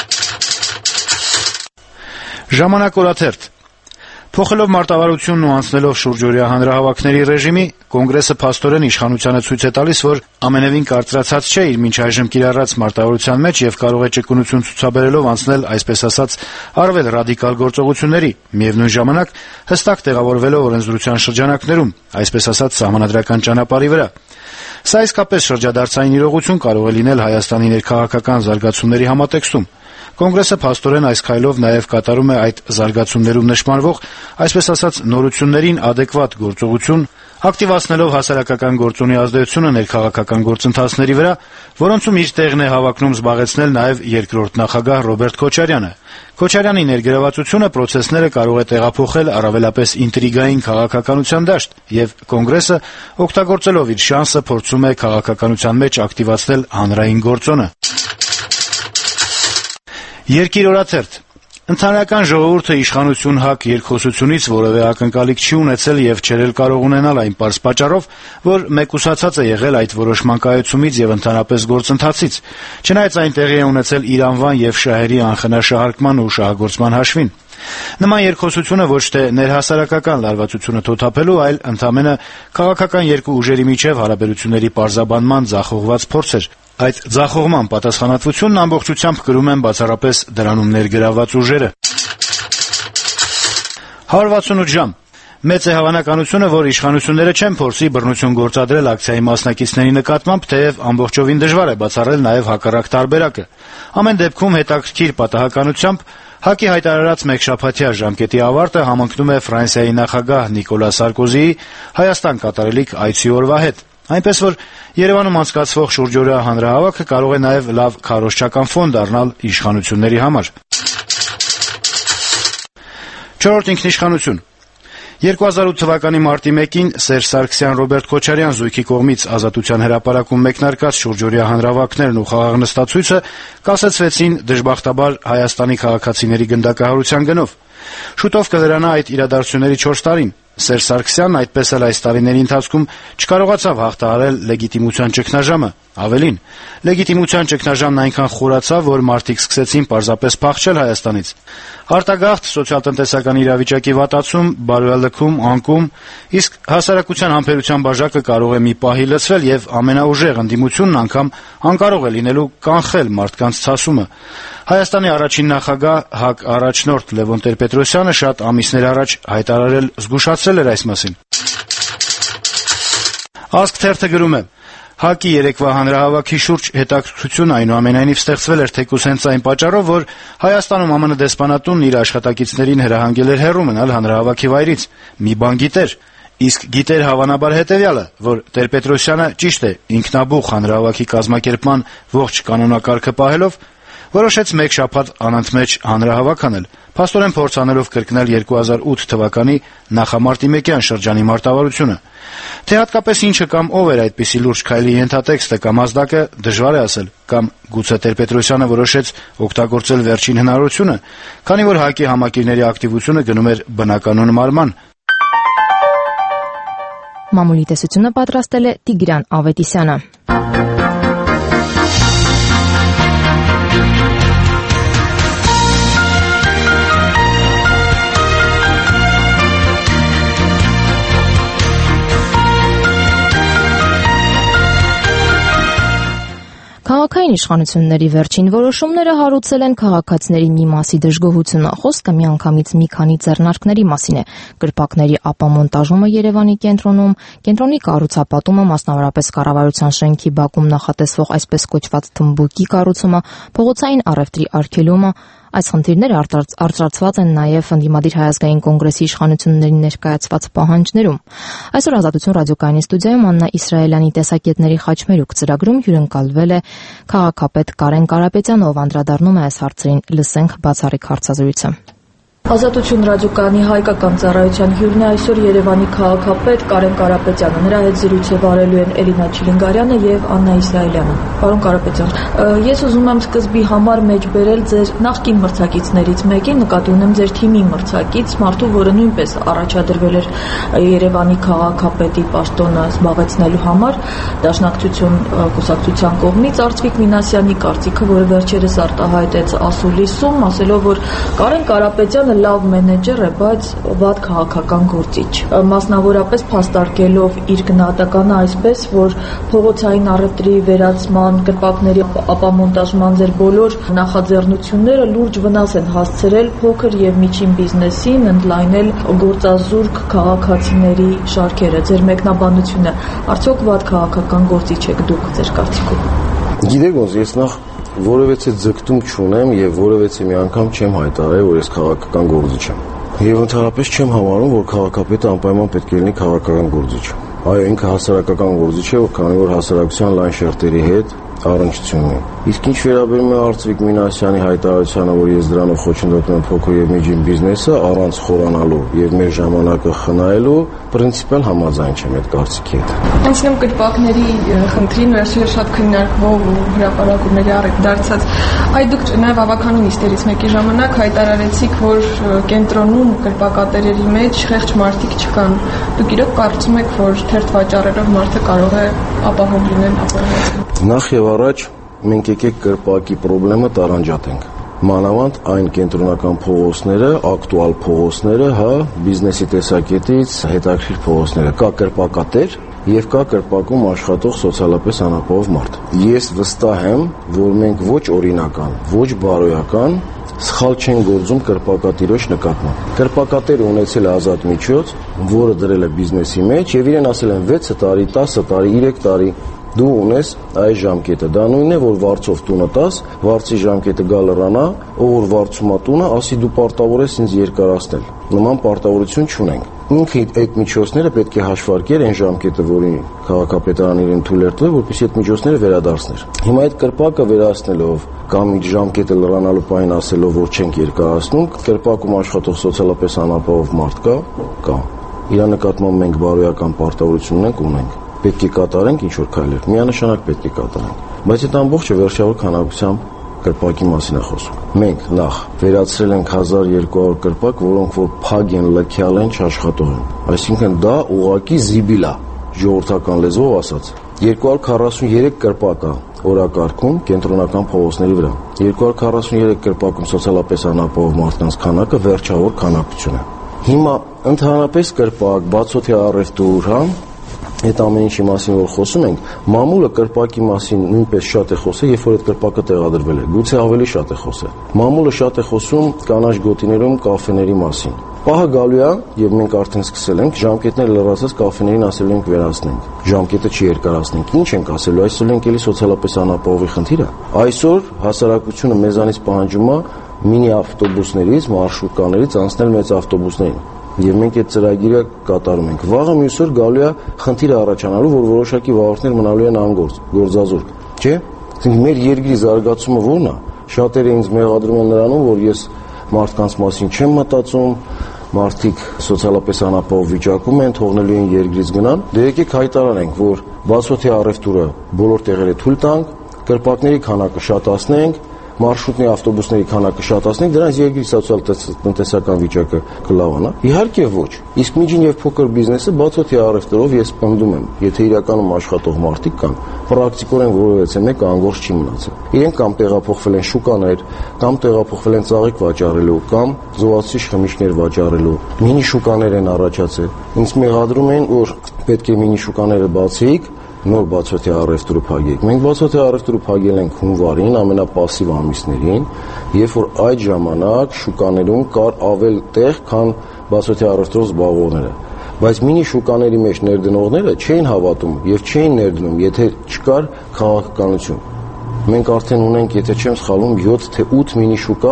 Ժամանակ օրաթերթ. Փոխելով մարտավարությունն ու անցնելով շուրջօրյա հանրահավաքների ռեժիմի, Կոնգրեսը փաստորեն իշխանությանը ցույց է տալիս, որ ամենևին կարծրացած չէ իր մինչ այժմ կիրառած մարտավարության մեջ եւ կարող է ճկունություն ցուցաբերելով անցնել, այսպես ասած, առավել ռադիկալ գործողությունների, միևնույն ժամանակ հստակ տեղավորվելով օրենսդրության շրջանակներում, այսպես ասած, սահմանադրական ճանապարհի վրա։ Սա իսկապես շրջադարձային իրողություն կարող է լինել Հայաստանի ներքաղաքական զարգացումների համատեքստում։ Կոնգրեսը փաստորեն այս քայլով նաև կատարում է այդ զարգացումներում նշмарվող, այսպես ասած, նորություններին ադեկվատ գործողություն, ակտիվացնելով հասարակական գործոնի ազդեցությունը ներքաղաքական գործընթացների վրա, որոնցում իր տեղն է հավակնում զբաղեցնել նաև երկրորդ նախագահ Ռոբերտ Քոչարյանը։ Քոչարյանի ներգրավվածությունը պրոցեսները կարող է տեղափոխել առավելապես ինտրիգային քաղաքականության դաշտ, եւ Կոնգրեսը, օգտագործելով իր շանսը, փորձում է քաղաքականության մեջ ակտիվացնել հանրային գործոնը։ Երկիր օրաթերթ. Ընդհանրական ժողովուրդը իշխանություն հակ երկխոսությունից որևէ ակնկալիք չի ունեցել եւ չէր էլ կարող ունենալ այն պարզ պատճառով, որ մեկուսացած է եղել այդ որոշման կայացումից եւ ընդհանրապես գործընթացից, չնայած այն տեղի է ունեցել իր անվան եւ շահերի անխնաշահարկման ու շահագործման հաշվին։ Նման երկխոսությունը ոչ թե ներհասարակական լարվածությունը թոթափելու, այլ ընդամենը քաղաքական երկու ուժերի միջև հարաբերությունների պարզաբանման ձախողված փորձ էր։ Այդ ձախողման պատասխանատվությունն ամբողջությամբ կրում են բացառապես դրանում ներգրավված ուժերը։ հարյուր վաթսունութ ժամ. Մեծ է հավանականությունը, որ իշխանությունները չեն փորձի բռնություն գործադրել ակցիայի մասնակիցների նկատմամբ, թեև ամբողջովին դժվար է բացառել նաև հակառակ տարբերակը։ Ամեն դեպքում հետաքրքիր պատահականությամբ ՀԱԿ-ի հայտարարած մեկշաբաթյա ժամկետի ավարտը համընկնում է Ֆրանսիայի նախագահ Նիկոլա Սարկոզիի Հայաստան կատարելիք այցի օրվա հետ։ Այնպես որ Երևանում անցկացվող շուրջօրյա հանրահավաքը կարող է նաև լավ քարոզչական ֆոն դառնալ իշխանությունների համար։ Չորրորդ ինքնիշխանություն. երկու հազար ութ թվականի մարտի մեկին Սերժ Սարգսյան-Ռոբերտ Քոչարյան զույգի կողմից Ազատության հրապարակում մեկնարկած շուրջօրյա հանրահավաքներն ու խաղաղնստացույցը կասեցվեցին դժբախտաբար Հայաստանի քաղաքացիների գնդակահարության գնով։ Շուտով կլրանա այդ իրադարձությունների չորս տարին։ Սերժ Սարգսյանն այդպես էլ այս տարիների ընթացքում չկարողացավ հաղթահարել լեգիտիմության ճգնաժամը։ Ավելին, լեգիտիմության ճգնաժամն այնքան խորացավ, որ մարդիկ սկսեցին պարզապես փախչել Հայաստանից։ Արտագաղթ, սոցիալ-տնտեսական իրավիճակի վատացում, բարոյալքում, անկում, իսկ հասարակության համբերության բաժակը կարող է մի պահի լցվել եւ ամենաուժեղ ընդդիմությունն անգամ անկարող է լինելու կանխել մարդկանց ցասումը։ Հայաստանի առաջին նախագահ ՀԱԿ առաջնորդ Լևոն Տեր-Պետրոսյանը շատ ամիսներ առաջ հայտարարել զգուշացրել էր այս մասին։ Ազգ թերթը գրում է. ՀԱԿ-ի երեկվա հանրահավաքի շուրջ հետաքրքրություն այնուամենայնիվ ստեղծվել էր թեկուզ հենց այն պատճառով, որ Հայաստանում ԱՄՆ դեսպանատունն իր աշխատակիցներին հրահանգել էր հեռու մնալ հանրահավաքի վայրից։ Մի բան գիտեր, իսկ գիտեր հավանաբար հետեւյալը, որ Տեր-Պետրոսյանը ճիշտ է, ինքնաբուխ հանրահավաքի կազմակերպման ողջ կանոնակարգը պահելով որոշեց մեկ շաբաթ անընդմեջ հանրահավաք անել, փաստորեն փորձ անելով կրկնել երկու հազար ութ թվականի նախամարտիմեկյան շրջանի մարտավարությունը։ Թե հատկապես ինչը կամ ով էր այդպիսի լուրջ քայլի ենթատեքստը կամ ազդակը, դժվար է ասել, կամ գուցե Տեր-Պետրոսյանը որոշեց օգտագործել վերջին հնարավորությունը, քանի որ ՀԱԿ-ի համակիրների ակտիվությունը գնում էր բնականոն մարման։ Մամուլի տեսությունը պատրաստել է Տիգրան Ավետիսյանը։ Քաղաքային իշխանությունների վերջին որոշումները հարուցել են քաղաքացիների մի մասի դժգոհությունը։ Խոսքը միանգամից մի քանի ձեռնարկների մասին է՝ կրպակների ապամոնտաժումը Երևանի կենտրոնում, կենտրոնի կառուցապատումը, մասնավորապես կառավարության շենքի բակում նախատեսվող այսպես կոչված թմբուկի կառուցումը, փողոցային առևտրի արգելումը, Այս խնդիրները արծարծված են նաև ընդդիմադիր հայազգային կոնգրեսի իշխանություններին ներկայացված պահանջներում։ Այսօր Ազատություն ռադիոկայանի ստուդիայում Աննա Իսրայելյանի տեսակետների խաչմերուկ ծրագրում հյուրընկալվել է քաղաքապետ Կարեն Կարապետյանը, ով անդրադառնում է այս հարցերին։ Լսենք բացառիկ հարցազրույցը։ Ազատություն ռադիոկայանի հայկական ծառայության հյուրն է այսօր Երևանի քաղաքապետ Կարեն Կարապետյանը։ Նրա հետ զրույց վարելու են Էլինա Չիլինգարյանը եւ Աննա Իսրայելյանը։ Պարոն Կարապետյան, ես ուզում եմ սկզբի համար մեջբերել ձեր նախկին մրցակիցներից մեկին, նկատի ունեմ ձեր թիմի մրցակից, մարդու, որը նույնպես առաջադրվել էր Երևանի քաղաքապետի պաշտոնը զբաղեցնելու համար, Դաշնակցություն կուսակցության կողմից Արծվիկ Մինասյանի կարծիքը, որը վերջերս արտահայտեց Ասուլիսում, ասելով, որ Կարեն Կարապետյանը լավ մենեջեր է, բայց վատ քաղաքական գործիչ։ Մասնավորապես փաստարկելով իր գնահատականը այսպես, որ փողոցային առևտրի վերացման, կրպակների ապամոնտաժման ձեր բոլոր նախաձեռնությունները լուրջ վնաս են հասցրել փոքր եւ միջին բիզնեսին, ընդլայնել գործազուրկ քաղաքացիների շարքերը։ Ձեր մեկնաբանությունը արդյոք վատ քաղաքական գործիչ եք դուք ձեր կարծիքով։ Գիտեք ոնց, ես նախ որևէ ձգտում չունեմ եւ որևէ մի անգամ չեմ հայտարարել, որ ես քաղաքական գործիչ եմ։ Եվ ընդհանրապես չեմ համարում, որ քաղաքապետը անպայման պետք է լինի քաղաքական գործիչ։ Այո, ինքը հասարակական գործիչ է, քանի որ հասարակության լայն շերտերի հետ առնչություն ունի։ Իսկ ինչ վերաբերում է Արծվիկ Մինասյանի հայտարարությանը, որ ես դրանով խոչընդոտում եմ փոքր եւ միջին բիզնեսը առանց խորանալու եւ մեր ժամանակը խնայելու, պրինցիպալ համաձայն չեմ այդ կարծիքի հետ։ Անցնում կրպակների խնդրին վերջերս շատ քննարկվող ու հրապարակումների առիթ դարձած, այդ դուք նաեւ ավականու նիստերից մեկի ժամանակ հայտարարեցիք, որ կենտրոնում կրպակատերերի մեջ խեղճ մարդիկ չկան։ Դուք իրոք կարծում եք, որ թերթ վաճառելով մարդը կարող է ապահով լինել ապահովված։ Նախ եւ առաջ մենք եկեք կրպակի խնդրեմը տարանջատենք։ Մանավանդ այն կենտրոնական փողոցները, ակտուալ փողոցները, հա, բիզնեսի տեսակետից հետաքրքիր փողոցները, կա կրպակատեր եւ կա կրպակում աշխատող սոցիալապես անապահով մարդ։ Ես վստահ եմ, որ մենք ոչ օրինական, ոչ բարոյական սխալ չեն գործում կրպակատիրոջ նկատմամբ։ Կրպակատերը ունեցել է ազատ միջոց, որը դրել է բիզնեսի մեջ եւ իրեն ասել են վեց տարի, տասը տարի, երեք տարի դու ունես այս ժամկետը։ Դա նույնն է, որ վարձով տունը տաս, վարձի ժամկետը գա լրանա, ով որ վարձում է տունը, ասի դու պարտավոր ես ինձ երկարացնել։ Նման պարտավորություն չունենք։ Ինքը այդ միջոցները պետք է հաշվարկեր այն ժամկետը, որին քաղաքապետարան իրեն թույլ էր տվել, որպեսզի այդ միջոցները վերադարձներ։ Հիմա այդ կրպակը վերացնելով կամ իր ժամկետը լրանալու պահին ասելով, որ չենք երկարացնում, կրպակում աշխատող սոցիալապես անապահով մարդ կա, կա։ Իրա նկատմամբ մենք բարոյական պարտավորություն ունենք, ունենք։ Պետք է կատարենք ինչ-որ քայլեր, միանշանակ պետք է կատարենք։ Բայց այդ ամբողջը վերջավոր քանակությամբ կրպակի մասին է խոսում։ Մենք նախ վերացրել ենք հազար երկու հարյուր կրպակ, որոնք որ փակ են, լքյալ են, չաշխատող են։ Այսինքն դա ուղղակի զիբիլ է, ժողովրդական լեզվով ասած։ երկու հարյուր քառասուններեք կրպակ է օրակարգում կենտրոնական փողոցների վրա։ երկու հարյուր քառասուններեք կրպակում սոցիալապես անապահով մարդկանց քանակը վերջավոր քանակություն է։ Հիմա ընդհանրապես կրպակ, բացօթյա առևտուր, հա, այդ ամեն ինչի մասին որ խոսում ենք, մամուլը կրպակի մասին նույնպես շատ է խոսել, երբ որ այդ կրպակը տեղադրվել է, գուցե ավելի շատ է խոսել։ Մամուլը շատ է խոսում կանաչ գոտիներում կաֆեների մասին։ Պահը գալու է, եւ մենք արդեն սկսել ենք ժամկետները լրացած կաֆեներին ասելու ենք վերացնենք։ Ժամկետը չի երկարացնենք։ Ինչ ենք ասելու, այսօր ենք էլի սոցիալապես անապահովի խնդիրը։ Այսօր հասարակությունը մեզանից պահանջում է մինի ավտոբուսներից, մարշրուտկաներից անցնել մեծ ավտոբուսներին։ Եվ մենք այդ ծրագիրը կատարում ենք։ Վաղը մյուս օր գալու է խնդիրը առաջանալու, որ որոշակի վարորդներ մնալու են անգործ, գործազուրկ, չէ՞։ Այսինքն մեր երկրի զարգացումը ո՞րն է։ Շատերը ինձ մեղադրում են նրանում, որ ես մարդկանց մասին չեմ մտածում, մարդիկ սոցիալապես անապահով վիճակում են, թողնելու են երկրից գնան։ Դե եկեք հայտարարենք, որ բացօթյա առևտուրը բոլոր տեղերը թույլ տանք, կրպակների քանակը շատացնենք, մարշրուտների ավտոբուսների քանակը շատացնենք, դրանց երկրի սոցիալ-տնտեսական վիճակը կլավանա։ Իհարկե ոչ։ Իսկ միջին եւ փոքր բիզնեսը բացօթյա առևտրով ես պնդում եմ, եթե իրականում աշխատող մարդիկ կան, պրակտիկորեն որևէ մեկ անգործ չի մնացել։ Իրենք կամ տեղափոխվել են շուկաներ, կամ տեղափոխվել են ծաղիկ վաճառելու, կամ զովացուցիչ խմիչքներ վաճառելու։ Մինի շուկաներ են առաջացել։ Ինձ մեղադրում են, որ պետք է մինի շուկաները բացեիք, նոր բացօթյա առևտուրը փակենք։ Մենք բացօթյա առևտուրը փակել ենք հունվարին, ամենապասիվ ամիսներին, երբ որ այդ ժամանակ շուկաներում կար ավել տեղ, քան բացօթյա առևտրով զբաղվողները։ Բայց մինի շուկաների մեջ ներդնողները չէին հավատում եւ չէին ներդնում, եթե չկար քաղաքականություն։ Մենք արդեն ունենք, եթե չեմ սխալվում, յոթ թե ութ մինի շուկա,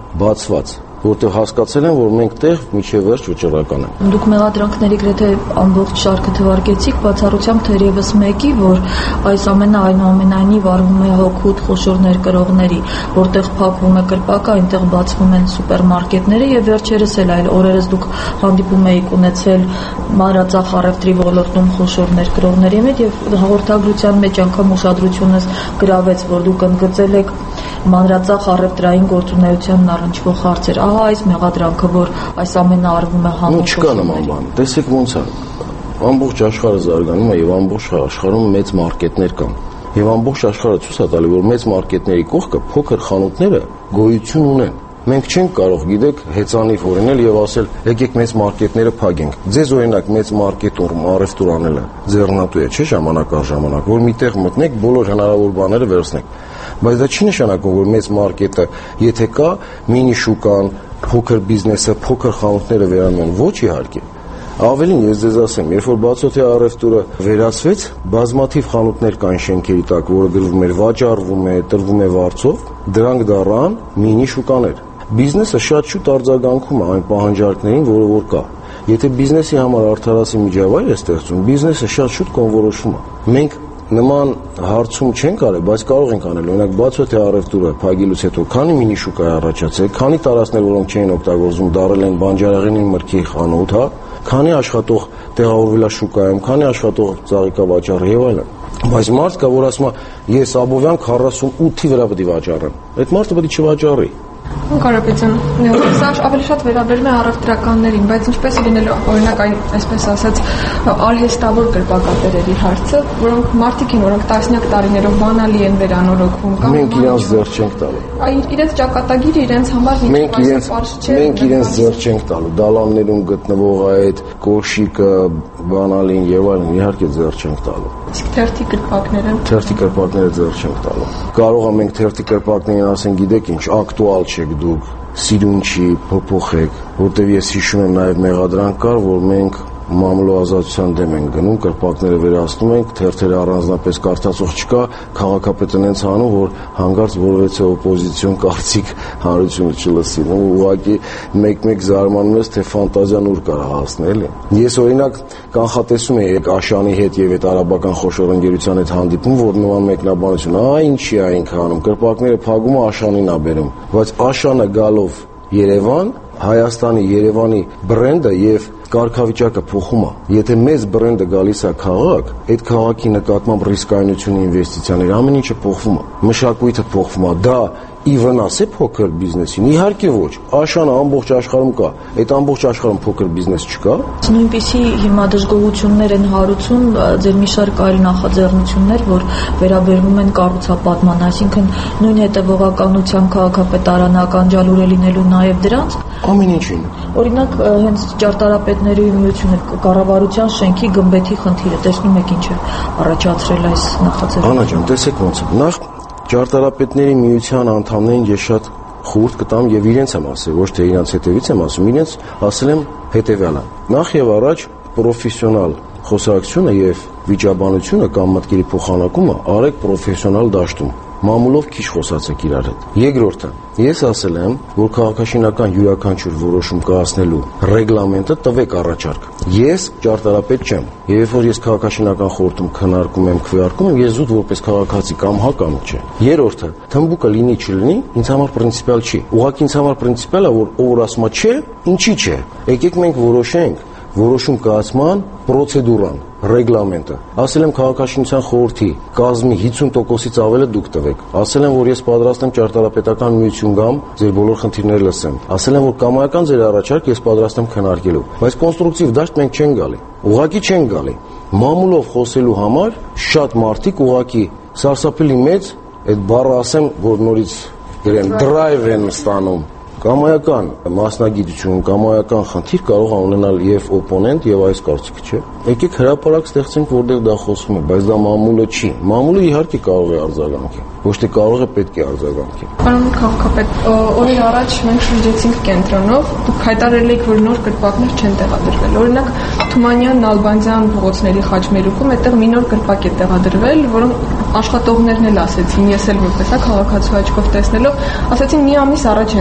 բացված, որտեղ հասկացել են, որ մենք տեղ միջև վերջ վճռական ենք։ Դուք մեղադրանքների գրեթե ամբողջ շարքը թվարկեցիք, բացառությամբ թերևս մեկի, որ այս ամենը այնուամենայնիվ արվում է հոգուտ խոշոր ներկրողների, որտեղ փակվում է կրպակը, այնտեղ բացվում են սուպերմարկետները եւ վերջերս էլ այլ օրերս դուք հանդիպում եք ունեցել մանրածախ առևտրի ոլորտում խոշոր ներկրողների հետ եւ հաղորդագրության մեջ անգամ ուշադրությունս գրավեց, որ դուք ընդգծել եք մանրածախ առևտրային գործունեությանն առնչվող հարցեր։ Ահա այս մեղադրանքը, որ այս ամենը արվում է համոզված։ Չկա նման բան։ Տեսեք ոնց է։ Ամբողջ աշխարհը զարգանում է եւ ամբողջ աշխարհում մեծ մարկետներ կան։ Եվ ամբողջ աշխարհը ցույց է տալի, որ մեծ մարկետների կողքը փոքր խանութները գոյություն ունեն։ Մենք չենք կարող, գիտեք, հեծանիվ օրինել եւ ասել, եկեք մեծ մարկետները փակենք։ Ձեզ օրինակ մեծ մարկետում առևտուր անելը ձեռնատու է, չէ՞ ժամանակ առ ժամանակ, որ միտեղ մտնեք, բոլոր հնարավոր բաները վերցնեք։ Բայց դա չի նշանակում, որ մեծ մարկետը, եթե կա, մինի շուկան, փոքր բիզնեսը, փոքր խանութները վերանում, ոչ իհարկե։ Ավելին ես ձեզ ասեմ, երբ որ բացօթյա առևտուրը վերացվեց, բազմաթիվ խանութներ կան շենքերի տակ, որը գրվում էր վաճառվում է, տրվում է վարձով, դրանք դառան մինի շուկաներ։ Բիզնեսը շատ շուտ արձագանքում է այն պահանջարկներին, որը որ կա։ Եթե բիզնեսի համար արդարացի միջավայր է ստեղծում, բիզնեսը շատ շուտ կոնվորոշվում է։ Մենք նման հարցում չենք արել, բայց կարող ենք անել։ Օրինակ բացօթյա առևտուրը փակելուց հետո քանի մինի շուկա է առաջացել, քանի տարածքներ, որոնք չէին օգտագործվում, դարել են բանջարեղենի մրգի խանութ, հա, քանի աշխատող տեղավորվել է շուկայում, քանի աշխատող ծաղիկավաճառ եւ այլն։ Բայց մարդ կա, որ ասում է, ես Աբովյան քառասունութի վրա պետք է վաճառեմ։ Այդ մարդը պետք է չվաճառի։ Կարապետյան, սա ավելի շատ վերաբերում է առևտրականներին, բայց ինչպես է լինելու, օրինակ այն, այսպես ասած, արհեստավոր կրպակատերերի հարցը, որոնք մարդիկ են, որոնք տասնյակ տարիներով բանալի են վերանորոգվում կամ մենք իրենց ձեռ չենք տալու։ Այ իրենց ճակատագիրը իրենց համար մենք իրենց մենք իրենց ձեռ չենք տալու։ Դալաններում գտնվող այդ կոշիկը, բանալին եւ այլն իհարկե ձեռ չենք տալու։ Իսկ թերթի կրպակները թերթի կրպակները ձեռ չենք տալու։ Կարող է մենք թերթի կրպակներին ասեն, գիտեք ինչ, ակտուալ չեք դուք, սիրուն չի, փոփոխեք, որտեվ ես հիշում եմ նաև մեղադրանք կար, որ մենք մամուլի ազատության դեմ են գնում, կրպակները վերացնում ենք, թերթերը առանձնապես կարդացող չկա, քաղաքապետն հենց անում, որ հանգարց որևէ օպոզիցիոն կարծիք հանրությունը չլսի։ Ուղղակի մեկ-մեկ զարմանում ես, թե ֆանտազիան ուր կարող հասնել։ Ես օրինակ կանխատեսում եի Աշանի հետ եւ այդ արաբական խոշոր ընկերության հետ հանդիպում, որ նման մեկնաբանություն, ա ինչի է ինքը անում, կրպակները փակում է Աշանին ա բերում, բայց Աշանը գալով Երևան, Հայաստանի, Երևանի բրենդը եւ կարգավիճակը փոխում է։ Եթե մեծ բրենդը գալիս է քաղաք, այդ քաղաքի նկատմամբ ռիսկայնությունը, ինվեստիցիաները, ամեն ինչը փոխվում է։ Մշակույթը փոխվում է։ Դա ի վնաս է փոքր բիզնեսին։ Իհարկե ոչ։ Աշանը ամբողջ աշխարհում կա։ Այդ ամբողջ աշխարհում փոքր բիզնես չկա։ Նույնպիսի հիմա դժգոհություններ են հարուցում ձեր մի շարք այլ նախաձեռնություններ, որ վերաբերվում են կառուցապատման, այսինքն նույն հետևողականությամբ քաղաքապետարանական ջալուր է լինելու նաև դրանց։ Ամեն ինչին։ Օրինակ հենց ճարտարապետների միությունը կառավարության շենքի գմբեթի խնդիրը, տեսնում եք ինչ է առաջացրել այս նախաձեռնությունը։ Անա ջան, տեսեք ոնց է։ Նախ ճարտարապետների միության անդամներին ես շատ խորհուրդ կտամ եւ իրենց եմ ասել, ոչ թե իրենց հետևից եմ ասում, իրենց ասել եմ հետեւյալը։ Նախ եւ առաջ պրոֆեսիոնալ խոսակցությունը եւ վիճաբանությունը կամ մտքերի փոխանակումը արեք պրոֆեսիոնալ դաշտում։ Մամուլով քիչ խոսացեք իրար հետ։ Երկրորդը, ես ասել եմ, որ քաղաքաշինական յուրաքանչյուր որոշում կայացնելու ռեգլամենտը տվեք առաջարկ։ Ես ճարտարապետ չեմ, եւ երբ որ ես քաղաքաշինական խորհրդում քննարկում եմ, քվեարկում եմ, ես զուտ որպես քաղաքացի կամ հա կամ չէ։ Երրորդը, թմբուկը լինի չլինի, ինձ համար պրինցիպիալ չի։ Ուղղակի ինձ համար պրինցիպիալ է, որ ով ասում է չէ, ինչի՞ չէ։ Եկեք մենք որոշենք որոշում կայացման պրոցեդուրան, ռեգլամենտը։ Ասել եմ քաղաքաշինության խորհրդի կազմի հիսուն տոկոսից ավելը դուք տվեք։ Ասել եմ, որ ես պատրաստ եմ ճարտարապետական միություն գամ, ձեր բոլոր խնդիրները լսեմ։ Ասել եմ, որ կամայական ձեր առաջարկ ես պատրաստ եմ քննարկելու։ Բայց կոնստրուկտիվ դաշտ մենք չենք գալի։ Ուղղակի չենք գալի։ Մամուլով խոսելու համար շատ մարդիկ ուղղակի սարսափելի մեծ այդ բառը ասեմ, որ նորից գրեն դրայվ են ստանում։ Կամայական մասնագիտություն, կամայական խնդիր կարող է ունենալ եւ օպոնենտ եւ այս կարծիքը, չէ։ Եկեք հրապարակ ստեղծենք, որտեղ դա խոսվում է, բայց դա մամուլը չի։ Մամուլը իհարկե կարող է արձագանքի, ոչ թե կարող է պետք է արձագանքի։ Պարոն քաղաքապետ, օրեր առաջ մենք շրջեցինք կենտրոնով, դուք հայտարարել եք, որ նոր կրպակներ չեն տեղադրվել։ Օրինակ Թումանյան, Նալբանդյան փողոցների խաչմերուկում այդտեղ մի նոր կրպակ է տեղադրվել, որոնք աշխատողներն էլ ասեցին, ես էլ որպես քաղաքացու աչքով տեսնելով, ասացին մի ամիս առաջ են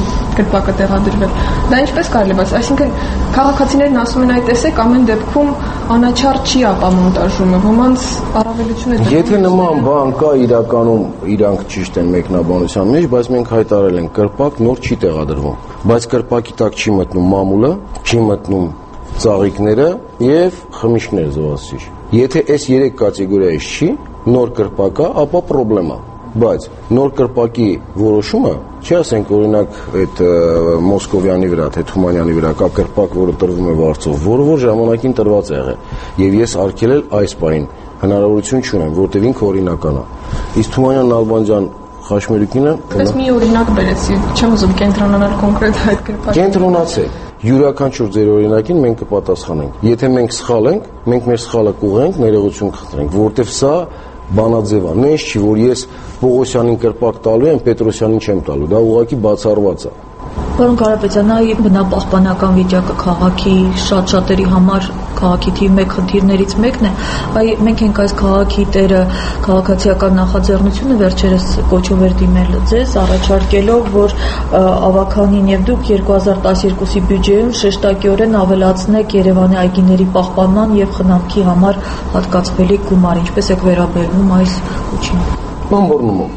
կրպակը տեղադրվել։ Դա ինչպես կարելի է, այսինքն քաղաքացիներն ասում են, այ տեսեք, ամեն դեպքում անաչառ չի ապամոնտաժումը, ոմանց առավելություն է։ Եթե նման բան կա իրականում, իրանք ճիշտ են մեկնաբանության մեջ, բայց մենք հայտարարել ենք, կրպակ նոր չի տեղադրվում, բայց կրպակի տակ չի մտնում մամուլը, չի մտնում ծաղիկները եւ խմիչքները զովասիչ։ Եթե այս երեք կատեգորիայից չի, նոր կրպակա, ապա պրոբլեմա։ Բայց նոր կրպակի որոշումը, չի ասենք օրինակ այդ Մոսկովյանի վրա, թե Թումանյանի վրա կա կրպակ, որը տրվում է վարձով, որը որ ժամանակին տրված է եղել։ Եվ ես արգելել այս պահին հնարավորություն չունեմ, որտեղ ինքը օրինական է։ Իսկ Թումանյան Նալբանդյան Խաշմերուկինը Պես մի օրինակ բերեցի, չեմ ուզում կենտրոնանալ կոնկրետ այդ կրպակի։ Կենտրոնացեք։ Յուրաքանչյուր ձեր օրինակին մենք կպատասխանենք։ Եթե մենք սխալ ենք, մենք մեր սխալը կուղենք, ներողություն կխնդրենք, որովհետև սա բանաձև է։ Նենց չի, որ ես Պողոսյանին կրպակ տալու եմ, Պետրոսյանին չեմ տալու։ Դա ուղղակի բացառված է։ Պարոն Կարապետյան, այ բնապահպանական վիճակը քաղաքի շատ-շատերի համար քաղաքի թիվ մեկ խնդիրներից մեկն է, այ մենք ենք այս քաղաքի տերը քաղաքացիական նախաձեռնությունը վերջերս կոչով էր դիմել ձեզ, առաջարկելով, որ ավականին եւ դուք երկու հազար տասներկուսի բյուջեում շեշտակիորեն ավելացնեք Երևանի այգիների պահպանման եւ խնամքի համար հատկացվելիք գումար, ինչպես եք վերաբերվում այս կոչին։ Բամբորնում։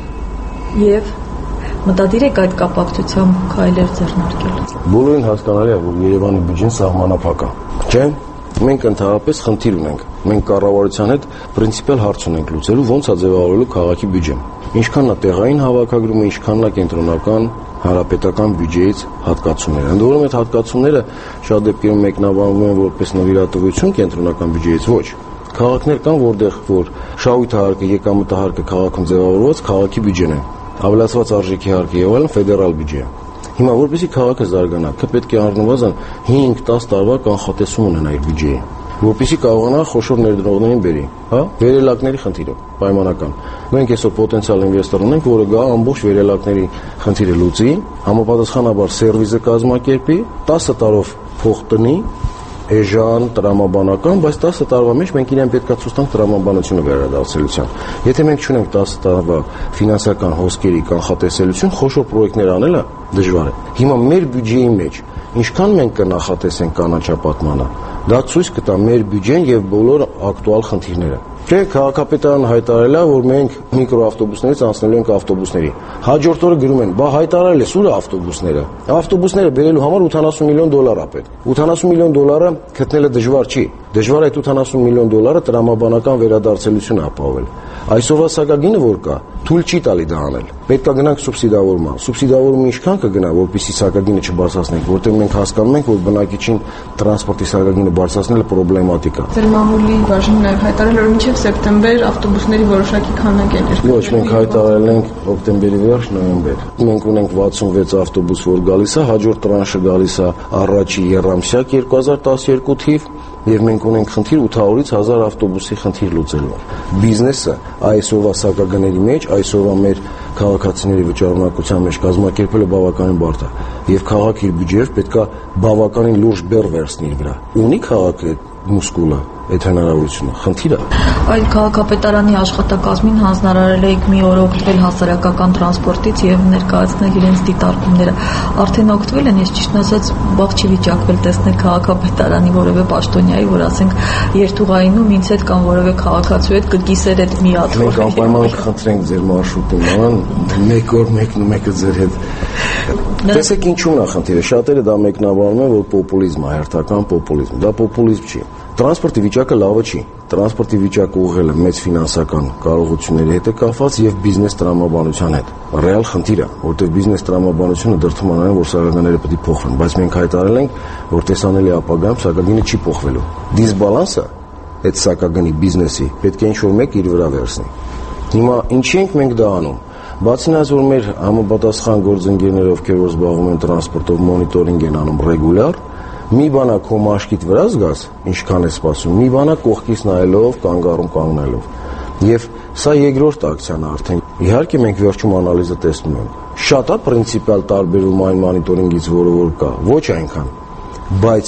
Եվ մտադիր եք այդ կապակցությամբ քայլեր ձեռնարկել։ Բոլորին հասկանալի է, որ Երևանի բյուջեն սահմանափակ է, չէ՞։ Մենք ընդհանրապես խնդիր ունենք։ Մենք կառավարության հետ պրինցիպիալ հարց ունենք լուծելու, ոնց է ձևավորելու քաղաքի բյուջեն։ Ինչքանն է տեղային հավաքագրումը, ինչքանն է կենտրոնական հանրապետական բյուջեից հատկացումները։ Ընդ որում այդ հատկացումները շատ դեպքերում մեկնաբանվում են որպես նվիրատվություն կենտրոնական բյուջեից, ոչ։ Քաղաքներ կան, որտեղ որ շահույթահարկը, եկամտահարկը քաղաքում ձևավորված քաղաքի բյուջեն է, ավելացված արժեքի հարկը եւ այլն ֆեդերալ բյուջե։ Հիմա որպեսզի քաղաքը զարգանա, պետք է առնվազն հինգ-տասը տարվա կանխատեսում ունենա իր բյուջեի, որպեսզի կարողանա խոշոր ներդրողներին բերի, հա, վերելակների խնդիրը պայմանական։ Մենք այսօր պոտենցիալ ինվեստոր ունենք, որը գա ամբողջ վերելակների խնդիրը լուծի, համապատասխանաբար սերվիսը կազմակերպի, տասը տարով փող տնի, էժան, տրամաբանական, բայց տասը տարվա մեջ մենք իրեն պետքա ցույց տանք տրամաբանությունը վերադարձելիության։ Եթե մենք չունենք տասը տարվա ֆինանսական հոսքերի կանխատեսելիություն, խոշոր պրոյեկտներ անելը դժվար է։ Հիմա մեր բյուջեի մեջ ինչքան մենք կնախատեսենք կանաչապատմանը, դա ցույց կտա մեր բյուջեն եւ բոլոր ակտուալ խնդիրները։ Չէ, քաղաքապետարանը հայտարարել է, որ մենք միկրոավտոբուսներից անցնելու ենք ավտոբուսների։ Հաջորդ օրը գրում են, բա հայտարարել է սուրը ավտոբուսները։ Ավտոբուսները բերելու համար ութանասուն միլիոն դոլար է պետք։ ութանասուն միլիոն դոլարը գտնելը դժվար չի։ Դժվար է այդ ութանասուն միլիոն դոլարը տրամաբանական վերադարձելություն ապահովել։ Այսօրվա սակագինը որ կա, թույլ չի տալի դա անել։ Պետք է գնանք սուբսիդավորման։ Սուբսիդավորումը ինչքան կգնա, որպեսզի սակագինը չբարձրացնենք, որտեղ մենք հասկանում ենք, որ բնակիչին տրանսպորտի սակագինը բարձրացնելը պրոբլեմատիկ է։ Ձեր մամուլի բաժինն նաև հայտարարել որ մինչև սեպտեմբեր ավտոբուսների որոշակի քանակ է։ Ոչ, մենք հայտարարել ենք հոկտեմբերի վերջ, նոյեմբեր։ Մենք ունենք վաթսունվեց ավտոբուս, որ գալիս է, հաջորդ տրանշը գալիս է առաջի եռամսյակ երկու հազար տասներկու թիվ, եւ մենք ունենք խնդիր ութ հարյուրից հազար ավտոբուսի խնդիր լուծելու։ Բիզնեսը այսօրվա սակագների մեջ, այսօրվա մեր քաղաքացիների վճարունակության մեջ կազմակերպելը բավականին բարդ է եւ քաղաքի իր բյուջեով պետքա բավականին լուրջ բեռ վերցնի իր վրա։ Ունի քաղաքը մուսկուլը այդ հնարավորությունը, խնդիրը։ Այլ քաղաքապետարանի աշխատակազմին հանձնարարել եք մի օր օգտվել հասարակական տրանսպորտից եւ ներկայացնել իրենց դիտարկումները։ Արդեն օգտվել են, ես ճիշտն ասած բաղ չի վիճակվել տեսնել քաղաքապետարանի որևէ պաշտոնյայի, որ ասենք երթուղայինում ինձ հետ կամ որևէ քաղաքացու հետ կկիսեր այդ մի հատ։ Մենք անպայման կխնդրենք ձեր մարշրուտին, ման մեկ օր մեկն ու մեկը ձեր հետ։ Տեսեք ինչու՞մն է խնդիրը։ Շատերը դա մեկնաբանում են, որ պոպուլիզմ է, հերթական պոպուլիզմ։ Դա պոպուլիզմ չի։ Տրանսպորտի վիճակը լավը չի։ Տրանսպորտի վիճակը ուղղելը մեծ ֆինանսական կարողությունների հետ է կապված եւ բիզնես տրամաբանության հետ։ Ռեալ խնդիր է, որտեղ բիզնես տրամաբանությունը դրդում անեն, որ սակագները պետք է փոխվեն, բայց մենք հայտարարել ենք, որ տեսանելի ապագայում սակագինը չի փոխվելու։ Դիսբալանսը այդ սակագնի բիզնեսի պետք է ինչ-որ մեկ իր վրա վերցնի։ Հիմա ինչի ենք մենք դա անում։ Բացի նրանից, որ մեր համապատասխան գործընկերները, ովքեր որ զբաղվում են տրանսպորտով, մոնիտորինգ են անում ռեգուլյար, մի բանա քո մաշկիդ վրա զգաս, ինչքան է սպասում, մի բանա կողքից նայելով, կանգառում կանգնելով։ Եվ սա երկրորդ ակցիան արդեն։ Իհարկե մենք վերջում անալիզը տեսնում ենք։ Շատ է պրինցիպիալ տարբերում այն մոնիտորինգից, որը որ կա, ոչ այնքան։ Բայց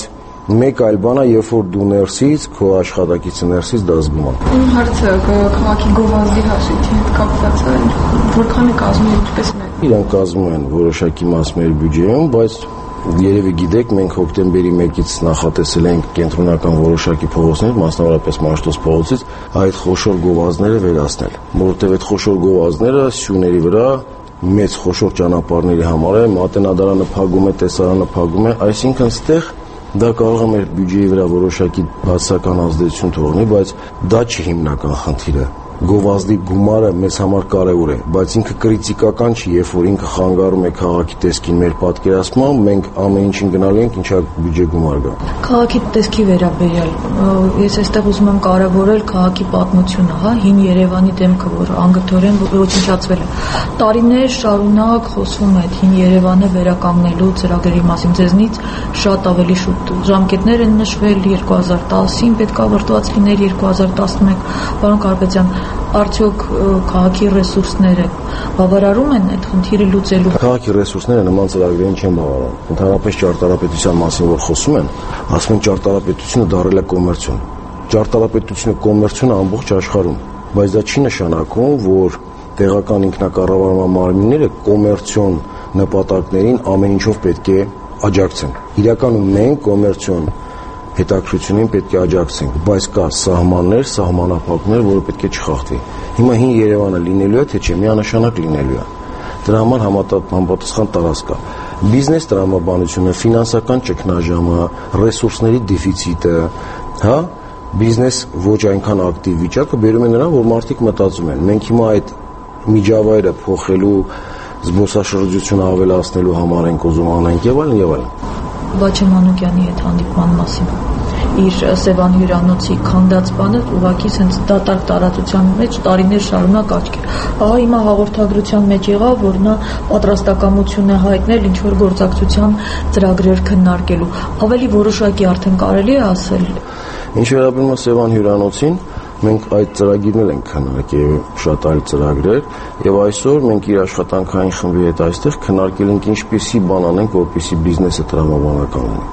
Մեկ այլ բան է, երբ որ դու ներսից, քո աշխատակիցը ներսից դա զգում է։ Իմ հարցը քաղաքի գովազդի հաշվի հետ կապված է, որքան է կազմում եւ ինչպես է։ Իրանք կազմում են որոշակի մաս մեր բյուջեում, բայց երևի գիտեք, մենք հոկտեմբերի մեկից նախատեսել ենք կենտրոնական որոշակի փողոցներ, մասնավորապես Մաշտոց փողոցից, այդ խոշոր գովազդները վերացնել, որովհետև այդ խոշոր գովազդները սյուների վրա մեծ խոշոր ճանապարհների համար է, մատենադարանը փակում է, տեսարանը փակում է, այսինքն ստեղ դա կարող է մեր բյուջեի վրա որոշակի բացասական ազդեցություն թողնի, բայց դա չի հիմնական խնդիրը։ Գովազդի գումարը մեզ համար կարևոր է, բայց ինքը կրիտիկական չի, երբ որ ինքը խանգարում է քաղաքի տեսքին մեր պատկերացման, մենք ամեն ինչին գնալու ենք, ինչա բյուջե գումար գա։ Քաղաքի տեսքի վերաբերյալ, ես այստեղ ուզում եմ կարևորել քաղաքի պատմությունը, հա, հին Երևանի դեմքը, որ անգթորեն ոչնչացվել է։ Տարիներ շարունակ խոսվում է այդ հին Երևանը վերականգնելու ծրագրերի մասին, ձեզնից շատ ավելի շուտ ժամկետներ են նշվել երկու հազար տասին, պետք է վրդված լիներ երկու հազար տասնմեկ, պարոն Կարապետյան, արդյոք քաղաքի ռեսուրսները բավարարում են այդ խնդիրը լուծելու։ Քաղաքի ռեսուրսները նման ծրագրերին չեն բավարարում։ Ընդհանրապես ճարտարապետության մասին որ խոսում են, ասում են ճարտարապետությունը դարել է կոմերցիոն։ Ճարտարապետությունը կոմերցիոն է ամբողջ աշխարհում, բայց դա չի նշանակում, որ տեղական ինքնակառավարման մարմինները կոմերցիոն նպատակներին ամեն ինչով պետք է աջակցեն։ Իրականում մենք կոմերցիոն հետաքրքրությունին պետք է աջակցենք, բայց կա սահմաններ, սահմանափակումներ, որը պետք է չխախտվի։ Հիմա հին Երևանը լինելու է, թե չէ, միանշանակ լինելու է։ Դրա համար համապատասխան տարածք կա։ Բիզնես տրամաբանությունը, ֆինանսական ճգնաժամը, ռեսուրսների դեֆիցիտը, հա, բիզնես ոչ այնքան ակտիվ վիճակը բերում է նրան, որ մարդիկ մտածում են։ Մենք հիմա այդ միջավայրը փոխելու, զբոսաշրջությունը ավելացնելու համար ենք ուզում անենք եւ այլն եւ այլն։ Վաչե Մանուկյանի հետ հանդիպման մասին իր Սևան հյուրանոցի քանդած բանը ուղղակի sense դատարկ տարածության մեջ տարիներ շարունակ աչք է։ Ահա հիմա հաղորդագրության մեջ եղավ, որ նա պատրաստակամություն է հայտնել ինչ որ գործակցության ծրագրեր քննարկելու։ Ավելի որոշակի արդեն կարելի է ասել։ Ինչ վերաբերում է Սևան հյուրանոցին, մենք այդ ծրագիրներ ենք քննարկել, շատ այլ ծրագրեր, եւ այսօր մենք իր աշխատանքային խմբի հետ այստեղ քննարկել ենք ինչպիսի բան անենք, որպեսզի բիզնեսը տրամաբանական լինի։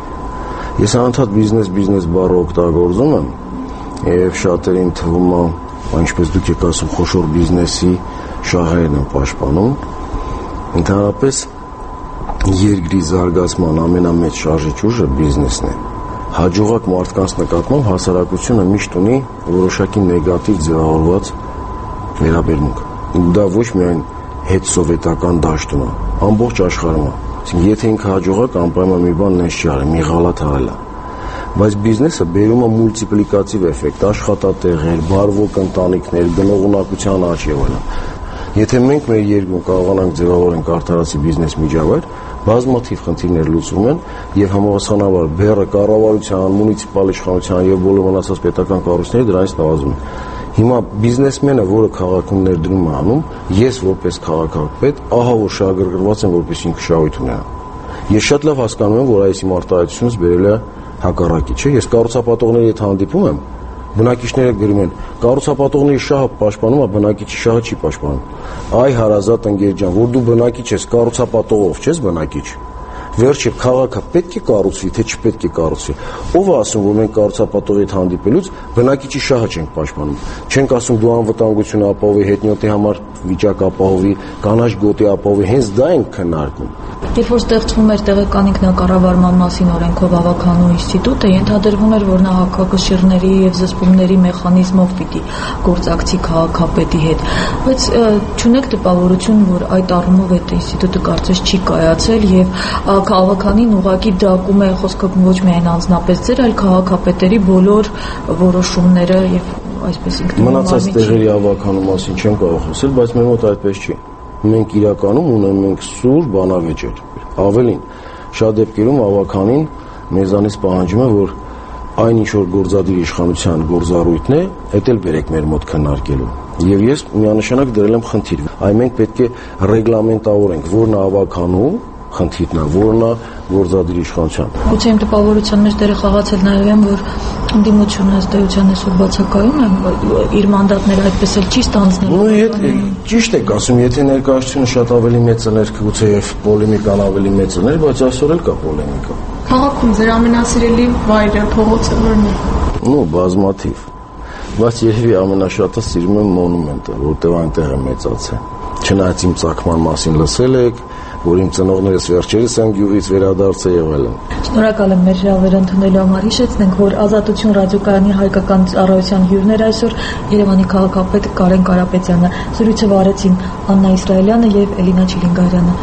Ես անընդհատ բիզնես բիզնես բառը օգտագործում եմ եւ շատերին թվում է, ինչպես դուք եք ասում, խոշոր բիզնեսի շահերն են պաշտպանում։ Ընդհանրապես երկրի զարգացման ամենամեծ շարժիչ ուժը բիզնեսն է։ Հաջողակ մարդկանց նկատմամբ հասարակությունը միշտ ունի որոշակի նեգատիվ ձևավորված վերաբերմունք։ Դա ոչ միայն հետսովետական դաշտում է, ամբողջ աշխարհում է։ Այսինքն, եթե ինքը հաջողակ անպայման մի բան նես չի արել, մի ղալաթ արել է։ Բայց բիզնեսը բերում է մուլտիպլիկատիվ էֆեկտ, աշխատատեղեր, բարվոք ընտանիքներ, գնողունակության աճ եւ այլն։ Եթե մենք մեր երկրում կարողանանք ձևավորենք արդարացի բիզնես միջավայր, բազմաթիվ խնդիրներ լուծվում են եւ համապատասխանաբար բեռը կառավարության, մունիցիպալ իշխանության եւ բոլոր մնացած պետական կառույցները դրանից նվազում են։ Հիմա բիզնեսմենը, որը քաղաքում ներդրում է անում, ես որպես քաղաքապետ, ահա որ շահագրգռված եմ, որպես ինքը շահույթ ունենա։ Ես շատ լավ հասկանում եմ, որ այս իմ արտահայտությունս բերել է հակառակի, չէ՞։ Ես կառուցապատողների հետ հանդիպում եմ, բնակիչները գրում են, կառուցապատողների շահը պաշտպանում է, բնակիչի շահը չի պաշտպանում։ Այ հարազատ ընկեր ջան, որ դու բնակիչ ես, կառուցապատողով չես բնակիչ։ Վերջը քաղաքը պետք է կառուցվի, թե չպետք է կառուցվի։ Ո՞վ է ասում, որ մենք կառուցապատողի հետ հանդիպելուց բնակիչի շահը չենք պաշտպանում։ Չենք ասում դու անվտանգություն ապահովի, հետնյոթի համար վիճակ ապահովի, կանաչ գոտի ապահովի, հենց դա ենք քննարկում։ Երբ որ ստեղծվում էր տեղական ինքնակառավարման մասին օրենքով ավականու ինստիտուտը, ենթադրվում էր, որ նա հակակշիռների եւ զսպումների մեխանիզմով պիտի գործակցի քաղաքապետի հետ, բայց չունեք տպավորություն, որ այդ առումով այդ ինստիտուտը կարծես չի կայացել եւ քաղաքանին ուղղակի դակում է խոսքը ոչ միայն անձնապես ձեր, այլ քաղաքապետերի բոլոր որոշումները եւ այսպես ինքնուրույն մնացած տեղերի ավականու մասին չեմ կարող խոսել, բայց մեր մոտ այդպես չի։ Մենք իրականում ունենք մենք սուր բանավեճեր։ Ավելին, շատ դեպքերում ավականին մեզանից պահանջում է, որ այն ինչ որ գործադիր իշխանության գործառույթն է, դա էլ բերեք մեր մոտ քննարկելու։ Եվ ես միանշանակ դրել եմ խնդիր։ Այ մենք պետք է ռեգլամենտավորենք, որն է ավականու խնդիրն է, որն է գործադիր իշխանության։ Գուցե իմ տպավորության մեջ դերը խաղացել նաև եմ, որ ընդդիմությունը ըստ էության այսօր բացակայում է, իր մանդատները այդպես էլ չի ստանձնել։ Ու հետ ճիշտ եք ասում, եթե ներկայացությունը շատ ավելի մեծ էր, գուցե եւ պոլեմիկան ավելի մեծ էր, բայց այսօր էլ կա պոլեմիկա։ Քաղաքում ձեր ամենասիրելի վայրը, փողոցը որն է։ Ну, բազմաթիվ։ Բայց երևի ամենաշատը սիրում եմ մոնումենտը, որտեղ այնտեղ եմ մեծացել։ Չնայած իմ ծագման մասին լսել եք, որ իմ ծնողներս վերջերս են գյուղից վերադարձել եւ այլն։ Շնորհակալ եմ մեր հրավերը ընդունելու համար։ Հիշեցնենք, որ Ազատություն ռադիոկայանի հայկական ծառայության հյուրներ այսօր Երևանի քաղաքապետ Կարեն Կարապետյանը, զրույցը վարեցին Աննա Իսրայելյանը եւ Էլինա Չիլինգարյանը։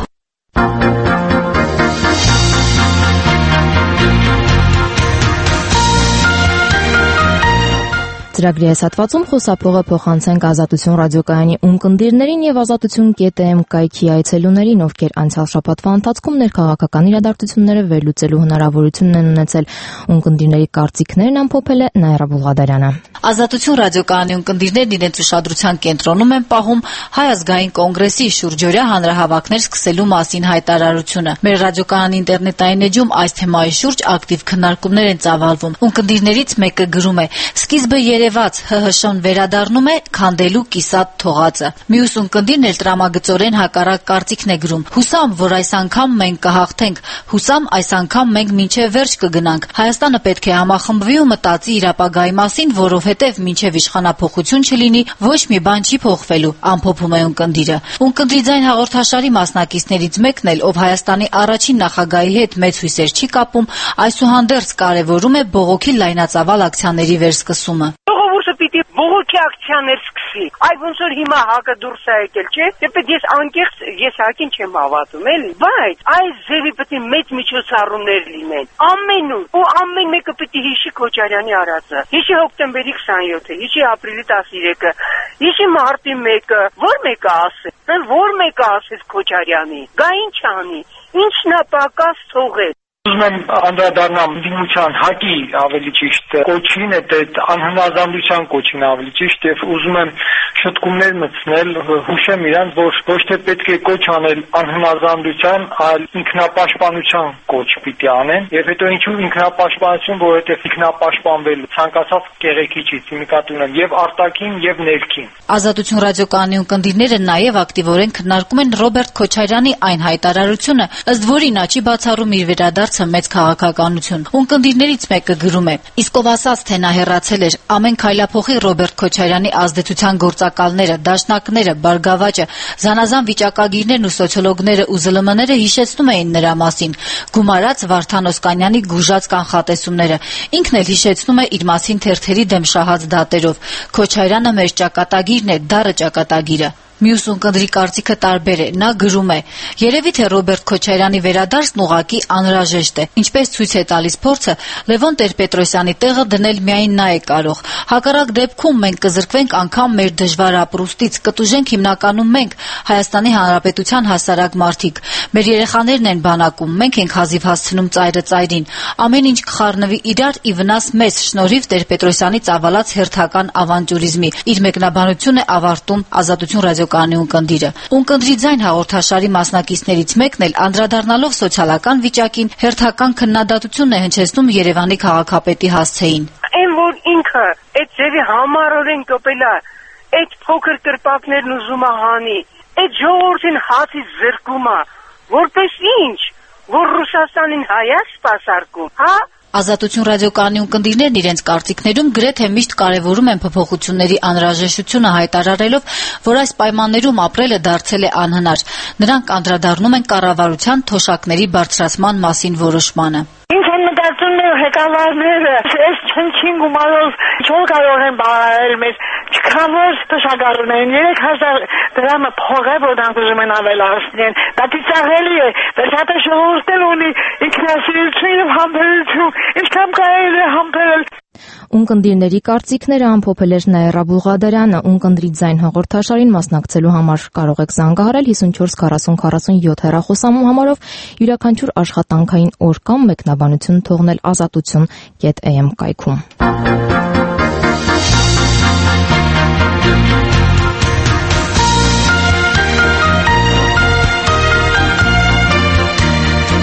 Ծրագրի այս հատվածում խոսափողը փոխանցենք Ազատություն ռադիոկայանի ունկնդիրներին եւ ազատություն.am կայքի այցելուներին, ովքեր անցյալ շաբաթվա ընթացքում ներքաղաքական իրադարձությունները վերլուծելու հնարավորություն են ունեցել։ Ունկնդիրների կարծիքներն ամփոփել է Նաիրա Բուլղադարյանը։ Ազատություն ռադիոկայանի ունկնդիրներն իրենց ուշադրության կենտրոնում են պահում Հայ ազգային կոնգրեսի շուրջօրյա հանրահավաքներ սկսելու մասին հայտարարությունը։ Մեր ռադիոկայանի ինտերնետային էջում այս թեմայի շուրջ ակտիվ քննարկումներ են ծավալվում։ Ունկնդիրներից մեկը գրում է. «Սկիզբը երևաց ՀՀՇ-ն վերադառնում է քանդելու կիսատ թողածը»։ Մյուս ունկնդիրն էլ տրամագծորեն հակառակ կարծիքն է գրում. «Հուսամ, որ այս անգամ մենք կհաղթենք, հուսամ այս անգամ մենք մինչև վերջ կգնանք։ Հայաստանը պետք է համախմբվի ու մտածի իր ապագայի մասին, որովհետև մինչև իշխանափոխություն չլինի, ոչ մի բան չի փոխվելու», ամփոփում է ունկնդիրը։ Ունկնդրի ձայն հաղորդաշարի մասնակիցներից մեկն էլ, ով Հայաստանի առաջին նախագահի հետ մեծ հույսեր չի կապում, այսուհանդերձ կարևորում է բողոքի լայնածավալ ակցիաների վերսկսումը։ Ժողովուրդը պիտի բողոքի ակցիաներ սկսի։ Այ ոնց որ հիմա հակը դուրս է եկել, չէ՞։ Դեպի ես անկեղծ ես հակին չեմ հավատում, էլի։ Բայց այս ձևի պիտի մեծ միջոցառումներ լինեն։ Ամենուր ու ամեն մեկը պիտի հիշի Քոչարյանի արածը։ Հիշի հոկտեմբերի քսանյոթը, հիշի ապրիլի տասներեքը, հիշի մարտի մեկը, որ մեկը ասել, որ մեկը ասել Քոչարյանի։ Գա ինչ անի, ինչն է պակաս թողել։ Ուզում եմ անդրադառնամ դիմության հակի ավելի ճիշտ կոչին, այդ անհնազանդության կոչին ավելի ճիշտ, եւ ուզում եմ շտկումներ մտցնել, հուշեմ իրանց, որ ոչ թե պետք է կոչ անել անհնազանդության, այլ ինքնապաշտպանության կոչ պիտի անեն, եւ հետո ինչու ինքնապաշտպանություն, որովհետեւ ինքնապաշտպանվելու ցանկացած կեղեքի չի, նկատի ունեմ եւ արտաքին եւ ներքին։ Ազատություն ռադիոկայանի ունկնդիրները նաեւ ակտիվորեն քննարկում են Ռոբերտ Քոչարյանի այն հայտարարությունը, ըստ որի նա չի բացառում իր վերադարձը մեծ քաղաքականություն։ Ունկնդիրներից մեկը գրում է. «Իսկ ով ասաց, թե նա հեռացել էր, ամեն քայլափոխի Ռոբերտ Քոչարյանի ազդեցության գործակալները, դաշնակները, բարգավաճը, զանազան վիճակագիրներն ու սոցիոլոգները ու ԶԼՄ-ները հիշեցնում էին նրա մասին, գումարած Վարդան Օսկանյանի գուժած կանխատեսումները։ Ինքն էլ հիշեցնում է իր մասին թերթերի դեմ շահած դատերով։ Քոչարյանը մեր ճակատագիրն է, դառը ճակատագիրը»։ Մյուս ունկնդրի կարծիքը տարբեր է։ Նա գրում է. «Երևի թե Ռոբերտ Քոչարյանի վերադարձն ուղղակի անհրաժեշտ է։ Ինչպես ցույց է տալիս փորձը, Լևոն Տեր-Պետրոսյանի տեղը դնել միայն նա է կարող։ Հակառակ դեպքում մենք կզրկվենք անգամ մեր դժվար ապրուստից, կտուժենք հիմնականում մենք, Հայաստանի Հանրապետության հասարակ մարդիկ։ Մեր երեխաներն են բանակում, մենք ենք հազիվ հասցնում ծայրը ծայրին։ Ամեն ինչ կխառնվի իրար ի վնաս մեզ շնորհիվ Տեր-Պետրոսյանի ծավալած հերթական ավանտյուրիզմի»։ Իր մեկնաբանությունն է ավարտում Ազատություն ռադիոկայանի ունկնդիրը։ Ունկնդրի ձայն հաղորդաշարի մասնակիցներից մեկն էլ անդրադառնալով սոցիալական վիճակին հերթական քննադատություն է հնչեցնում Երևանի քաղաքապետի հասցեին։ Այն որ ինքը այդ ձևի համառորեն կոպել է, այդ փոքր կրպակներն ուզում է հանի, այդ ժողովրդին հացից զրկում է, որպես ինչ, որ Ռուսաստանին հայա սպասարկում, հա։ Ազատություն ռադիոկայանի ունկնդիրներն իրենց կարծիքներում գրեթե միշտ կարևորում են փոփոխությունների անհրաժեշտությունը, հայտարարելով, որ այս պայմաններում ապրելը դարձել է անհնար։ Նրանք անդրադառնում են կառավարության թոշակների բարձրացման մասին որոշմանը։ Ինչ են մտածում ղեկավարները, այս չնչին գումարով չոր կարող են բարել մեզ, չքան որ թոշակառուն են, երեք հազար դրամը փող է, որ նրանք ուզում են ավելացնեն, դա ծիծաղելի է, վերջապես ժողովուրդն ունի ինքնասիրություն և համբերություն, ինչքան կարելի է համբերել։ Ունկնդիրների կարծիքները ամփոփել էր Նաիրա Բուլղադարյանը։ Ունկնդրի ձայն հաղորդաշարին մասնակցելու համար կարող եք զանգահարել հիսունչորս քառասուն քառասունյոթ հեռախոսամու համարով, յուրաքանչյուր աշխատանքային օր կամ մեկնաբանություն թողնել ազատություն կետ am կայքում։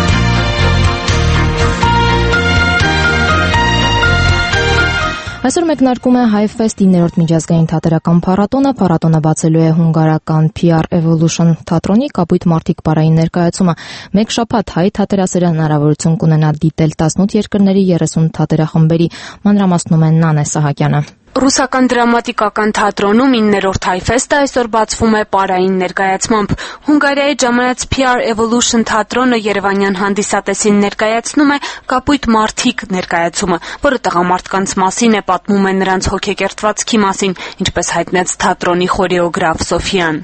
Այսօր մեկ մեկնարկում է HiFest իններորդ միջազգային թատերական փառատոնը։ Փառատոնը բացելու է հունգարական P R Evolution թատրոնի կապույտ մարդիկ պարային ներկայացումը։ Մեկ շաբաթ հայ թատերասերը հնարավորություն կունենա դիտել տասնութ երկրների երեսուն թատերախմբերի։ Մանրամասնում է Նանե Սահակյանը։ Ռուսական դրամատիկական թատրոնում իններորդ HiFest-ը այսօր բացվում է պարային ներկայացմամբ։ Հունգարիայից ժամանած P R Evolution թատրոնը երևանյան հանդիսատեսին ներկայացնում է կապույտ մարդիկ ներկայացումը, որը տղամարդկանց մասին է, պատմում է նրանց հոգեկերտվածքի մասին, ինչպես հայտնեց թատրոնի խորեոգրաֆ Սոֆիան։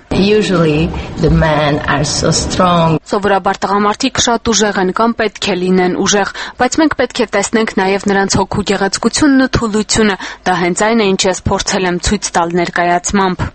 Սովորաբար տղամարդիկ շատ ուժեղ են կամ պետք է լինեն ուժեղ, բայց մենք պետք է տեսնենք նաև նրանց հոգու գեղեցկությունն ու թուլությունը։ Դա հենց այն ինչ ես փորձել եմ ցույց տալ ներկայացմամբ։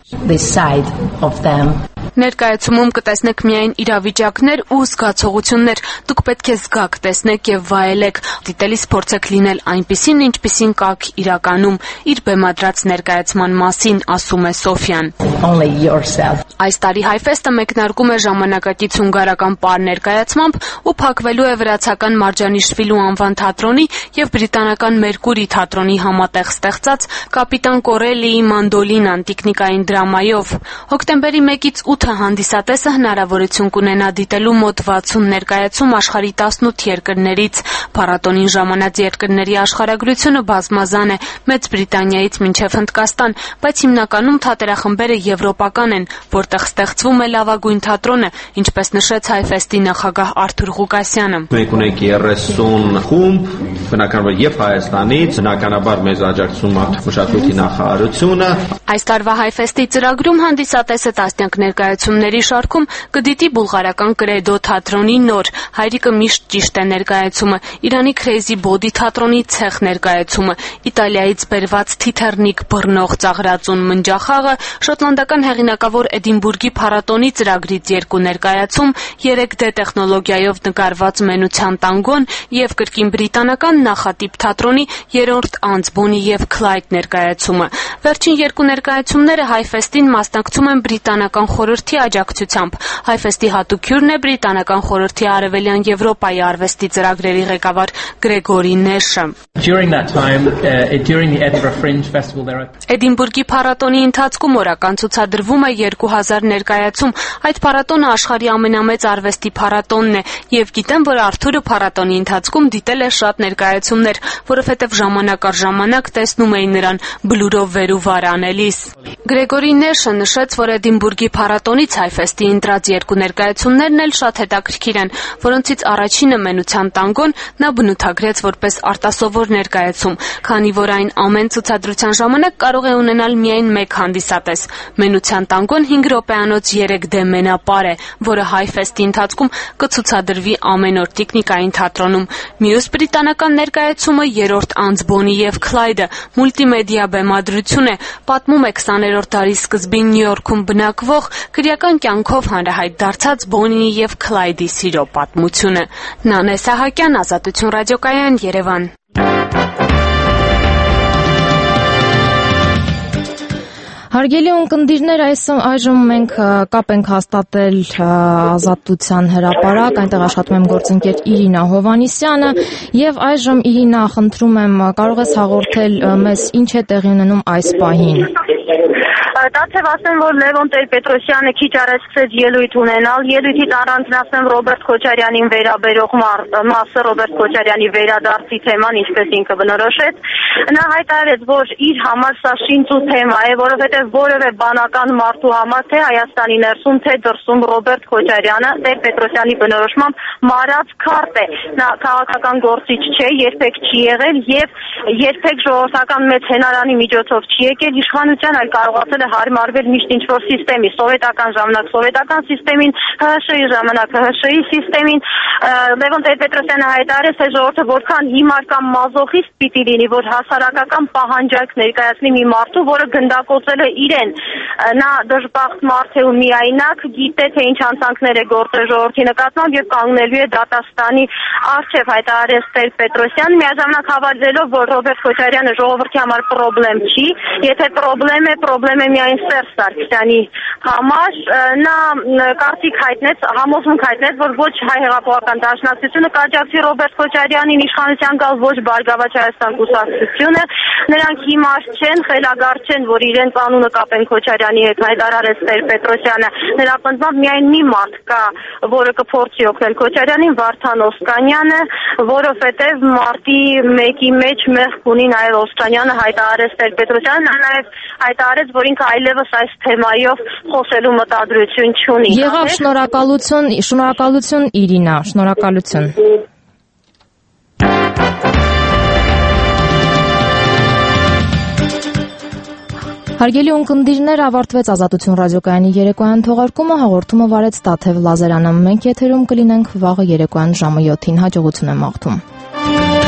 Ներկայացումում կտեսնեք միայն իրավիճակներ ու զգացողություններ։ Դուք պետք է զգաք, տեսնեք եւ վայելեք։ Դիտելիս փորձեք լինել այնպիսին, ինչպիսին կաք իրականում։ Իր բեմադրած ներկայացման մասին ասում է Սոֆիան։ Այս տարի HiFest-ը մեկնարկում է ժամանակակից հունգարական պար ներկայացմամբ ու փակվելու է վրացական Մարջանիշվիլու անվան թատրոնի եւ բրիտանական Մերկուրի թատրոնի համատեղ ստեղծած Կապիտան Կորելիի մանդոլինան տիկնիկային դրամայով։ Հոկտեմբերի մեկից ութը հանդիսատեսը հնարավորություն կունենա դիտելու մոտ վաթսուն ներկայացում աշխարհի տասնութ երկրներից։ Փառատոնին ժամանած երկրների աշխարհագրությունը բազմազան է՝ Մեծ Բրիտանիայից մինչև Հնդկաստան, բայց հիմնականում թատերախմբերը եվրոպական են, որտեղ ստեղծվում է լավագույն թատրոնը, ինչպես նշեց HiFest-ի նախագահ Արթուր Ղուկասյանը։ Մենք ունենք երեսուն խումբ, բնականաբար եւ Հայաստանից, բնականաբար մեզ աջակցում է մշակույթի նախարարությունը։ Այս տարվա HiFest-ի ծրագրում հանդիսատեսը տասնյակ ներկայացումների շարքում կդիտի բուլղարական Կրեդո թատրոնի նոր «Հայրիկը միշտ ճիշտ է» ներկայացումը, Իրանի Crazy Body թատրոնի ցեխ ներկայացումը, Իտալիայից բերված Թիթեռնիկ բռնող ծաղրածուն մնջախաղը, շոտլանդական հեղինակավոր Էդինբուրգի փառատոնի ծրագրից երկու ներկայացում, երեք D տեխնոլոգիայով նկարված Մենության տանգոն եւ կրկին բրիտանական Նախատիպ թատրոնի երրորդ անձ Bonnie եւ Clyde ներկայացումը։ Վերջին երկու ներկայացումները HiFest-ին մասնակցում են բրիտանական խորհրդի աջակցությամբ։ HiFest-ի հատուկ հյուրն է բրիտանական խորհրդի Արևելյան Եվրոպայի արվեստի ծրագրերի ղեկավար Գրեգորի Նեշը։ Էդինբուրգի փառատոնի ընթացքում օրական ցուցադրվում է երկու հազար ներկայացում։ Այդ փառատոնը աշխարհի ամենամեծ արվեստի փառատոնն է եւ գիտեմ, որ Արթուրը փառատոնի ընթացքում դիտել է շատ ներկայացումներ, որովհետեւ ժամանակ առ ժամանակ տեսնում էին նրան բլուրով վեր ու վար անելիս։ Գրեգորի Նեշը նշեց, որ Էդինբուրգի փառատոնից HiFest-ի ընտրած երկու ներկայացումներն էլ շատ հետաքրքիր են, որոնցից առաջինը Մենության տանգոն նա բնութագրեց որպես արտասովոր ներկայացում, քանի որ այն ամեն ցուցադրության ժամանակ կարող է ունենալ միայն մեկ հանդիսատես։ Մենության տանգոն հինգ րոպեանոց երեք D մենապար է, որը HiFest-ի ընթացքում կցուցադրվի ամեն օր Տիկնիկային թատրոնում։ Մյուս բրիտանական ներկայացումը երրորդ անձ Bonnie եւ Clyde-ը մուլտիմեդիա բեմադրություն է, պատմում է քսաներորդ դարի սկզբին Նյու Յորքում բնակվող քրեական կյանքով հանրահայտ դարձած Bonnie եւ Clyde-ի սիրո պատմությունը։ Նանե Սահակյան, Ազատություն ռադիոկայան, Երևան։ Հարգելի ունկնդիրներ, այս այժմ մենք կապ ենք հաստատել Ազատության հրապարակ, այնտեղ աշխատում եմ գործընկեր Իրինա Հովանիսյանը, եւ այժմ Իրինա, խնդրում եմ, կարող ես հաղորդել մեզ ինչ է տեղի ունենում այս պահին։ Դարձև ասեմ, որ Լևոն Տեր-Պետրոսյանը քիչ առաջ սկսեց ելույթ ունենալ, ելույթից առանձնացնեմ Ռոբերտ Քոչարյանին վերաբերող մասը, Ռոբերտ Քոչարյանի վերադարձի թեման, ինչպես ինքը բնորոշեց, նա հայտարարեց, որ իր համար սա շինծու թեմա է, որովհետև որևէ բանական մարդու համար, թե Հայաստանի ներսում, թե դրսում Ռոբերտ Քոչարյանը Տեր-Պետրոսյանի բնորոշմամբ մարած քարտ է, նա քաղաքական գործիչ չէ, երբեք չի եղել եւ երբեք ժողովրդական մեծ հենարանի միջոցով չի եկել իշխանության, այլ կարողացել է հարմարվել միշտ ինչ-որ սիստեմի, սովետական ժամանակ սովետական սիստեմին, ՀՀՇ-ի ժամանակ ՀՀՇ-ի սիստեմին։ Լևոն Տեր-Պետրոսյանը հայտարարեց, թե ժողովուրդը որքան հիմար կամ մազոխիստ պիտի լինի, որ հասարակական պահանջարկ ներկայացնի մի մարդու, որը գնդակոծել է իրեն։ Նա դժբախտ մարդ է ու միայնակ, գիտե, թե ինչ հանցանքներ է գործել ժողովրդի նկատմամբ եւ կանգնելու է դատաստանի առջեւ, հայտարարեց Տեր-Պետրոսյանը, միաժամանակ հավելելով, որ Ռոբերտ Քոչարյանը ժողովրդի համար պրոբլեմ չի, եթե պրոբլեմ է, պրոբլեմ է միայն Սերժ Սարգսյանի համար, նա կարծիք հայտնեց, համոզմունք հայտնեց, որ ոչ հայ հեղափոխական դաշնակցությունը կաջակցի Ռոբերտ Քոչարյանին իշխանության գալ, ոչ Բարգավաճ Հայաստան կուսակցությունը, նրանք հիմար չեն, խելագար չեն, որ իրենց անունը կապեն Քոչարյանի հետ, հայտարարեց Տեր-Պետրոսյանը, նրա պնդմամբ միայն մի մարդ կա, որը կփորձի օգնել Քոչարյանին, Վարդան Օսկանյանը, որովհետև մարտի մեկի մեջ մեղք ունի նաև Օսկանյանը, հայտարարեց Տեր-Պետրոսյանը, նա նաև հայտարարեց, որ ինքը այլևս այս թեմայով խոսելու մտադրություն չունի։ Եղավ, շնորհակալություն, շնորհակալություն Իրինա, շնորհակալություն։ Հարգելի ունկնդիրներ, ավարտվեց Ազատություն ռադիոկայանի երեկոյան թողարկումը, հաղորդումը վարեց Տաթև Լազարյանը։ Մենք եթերում կլինենք վաղը երեկոյան ժամը յոթին, հաջողություն եմ մաղթում։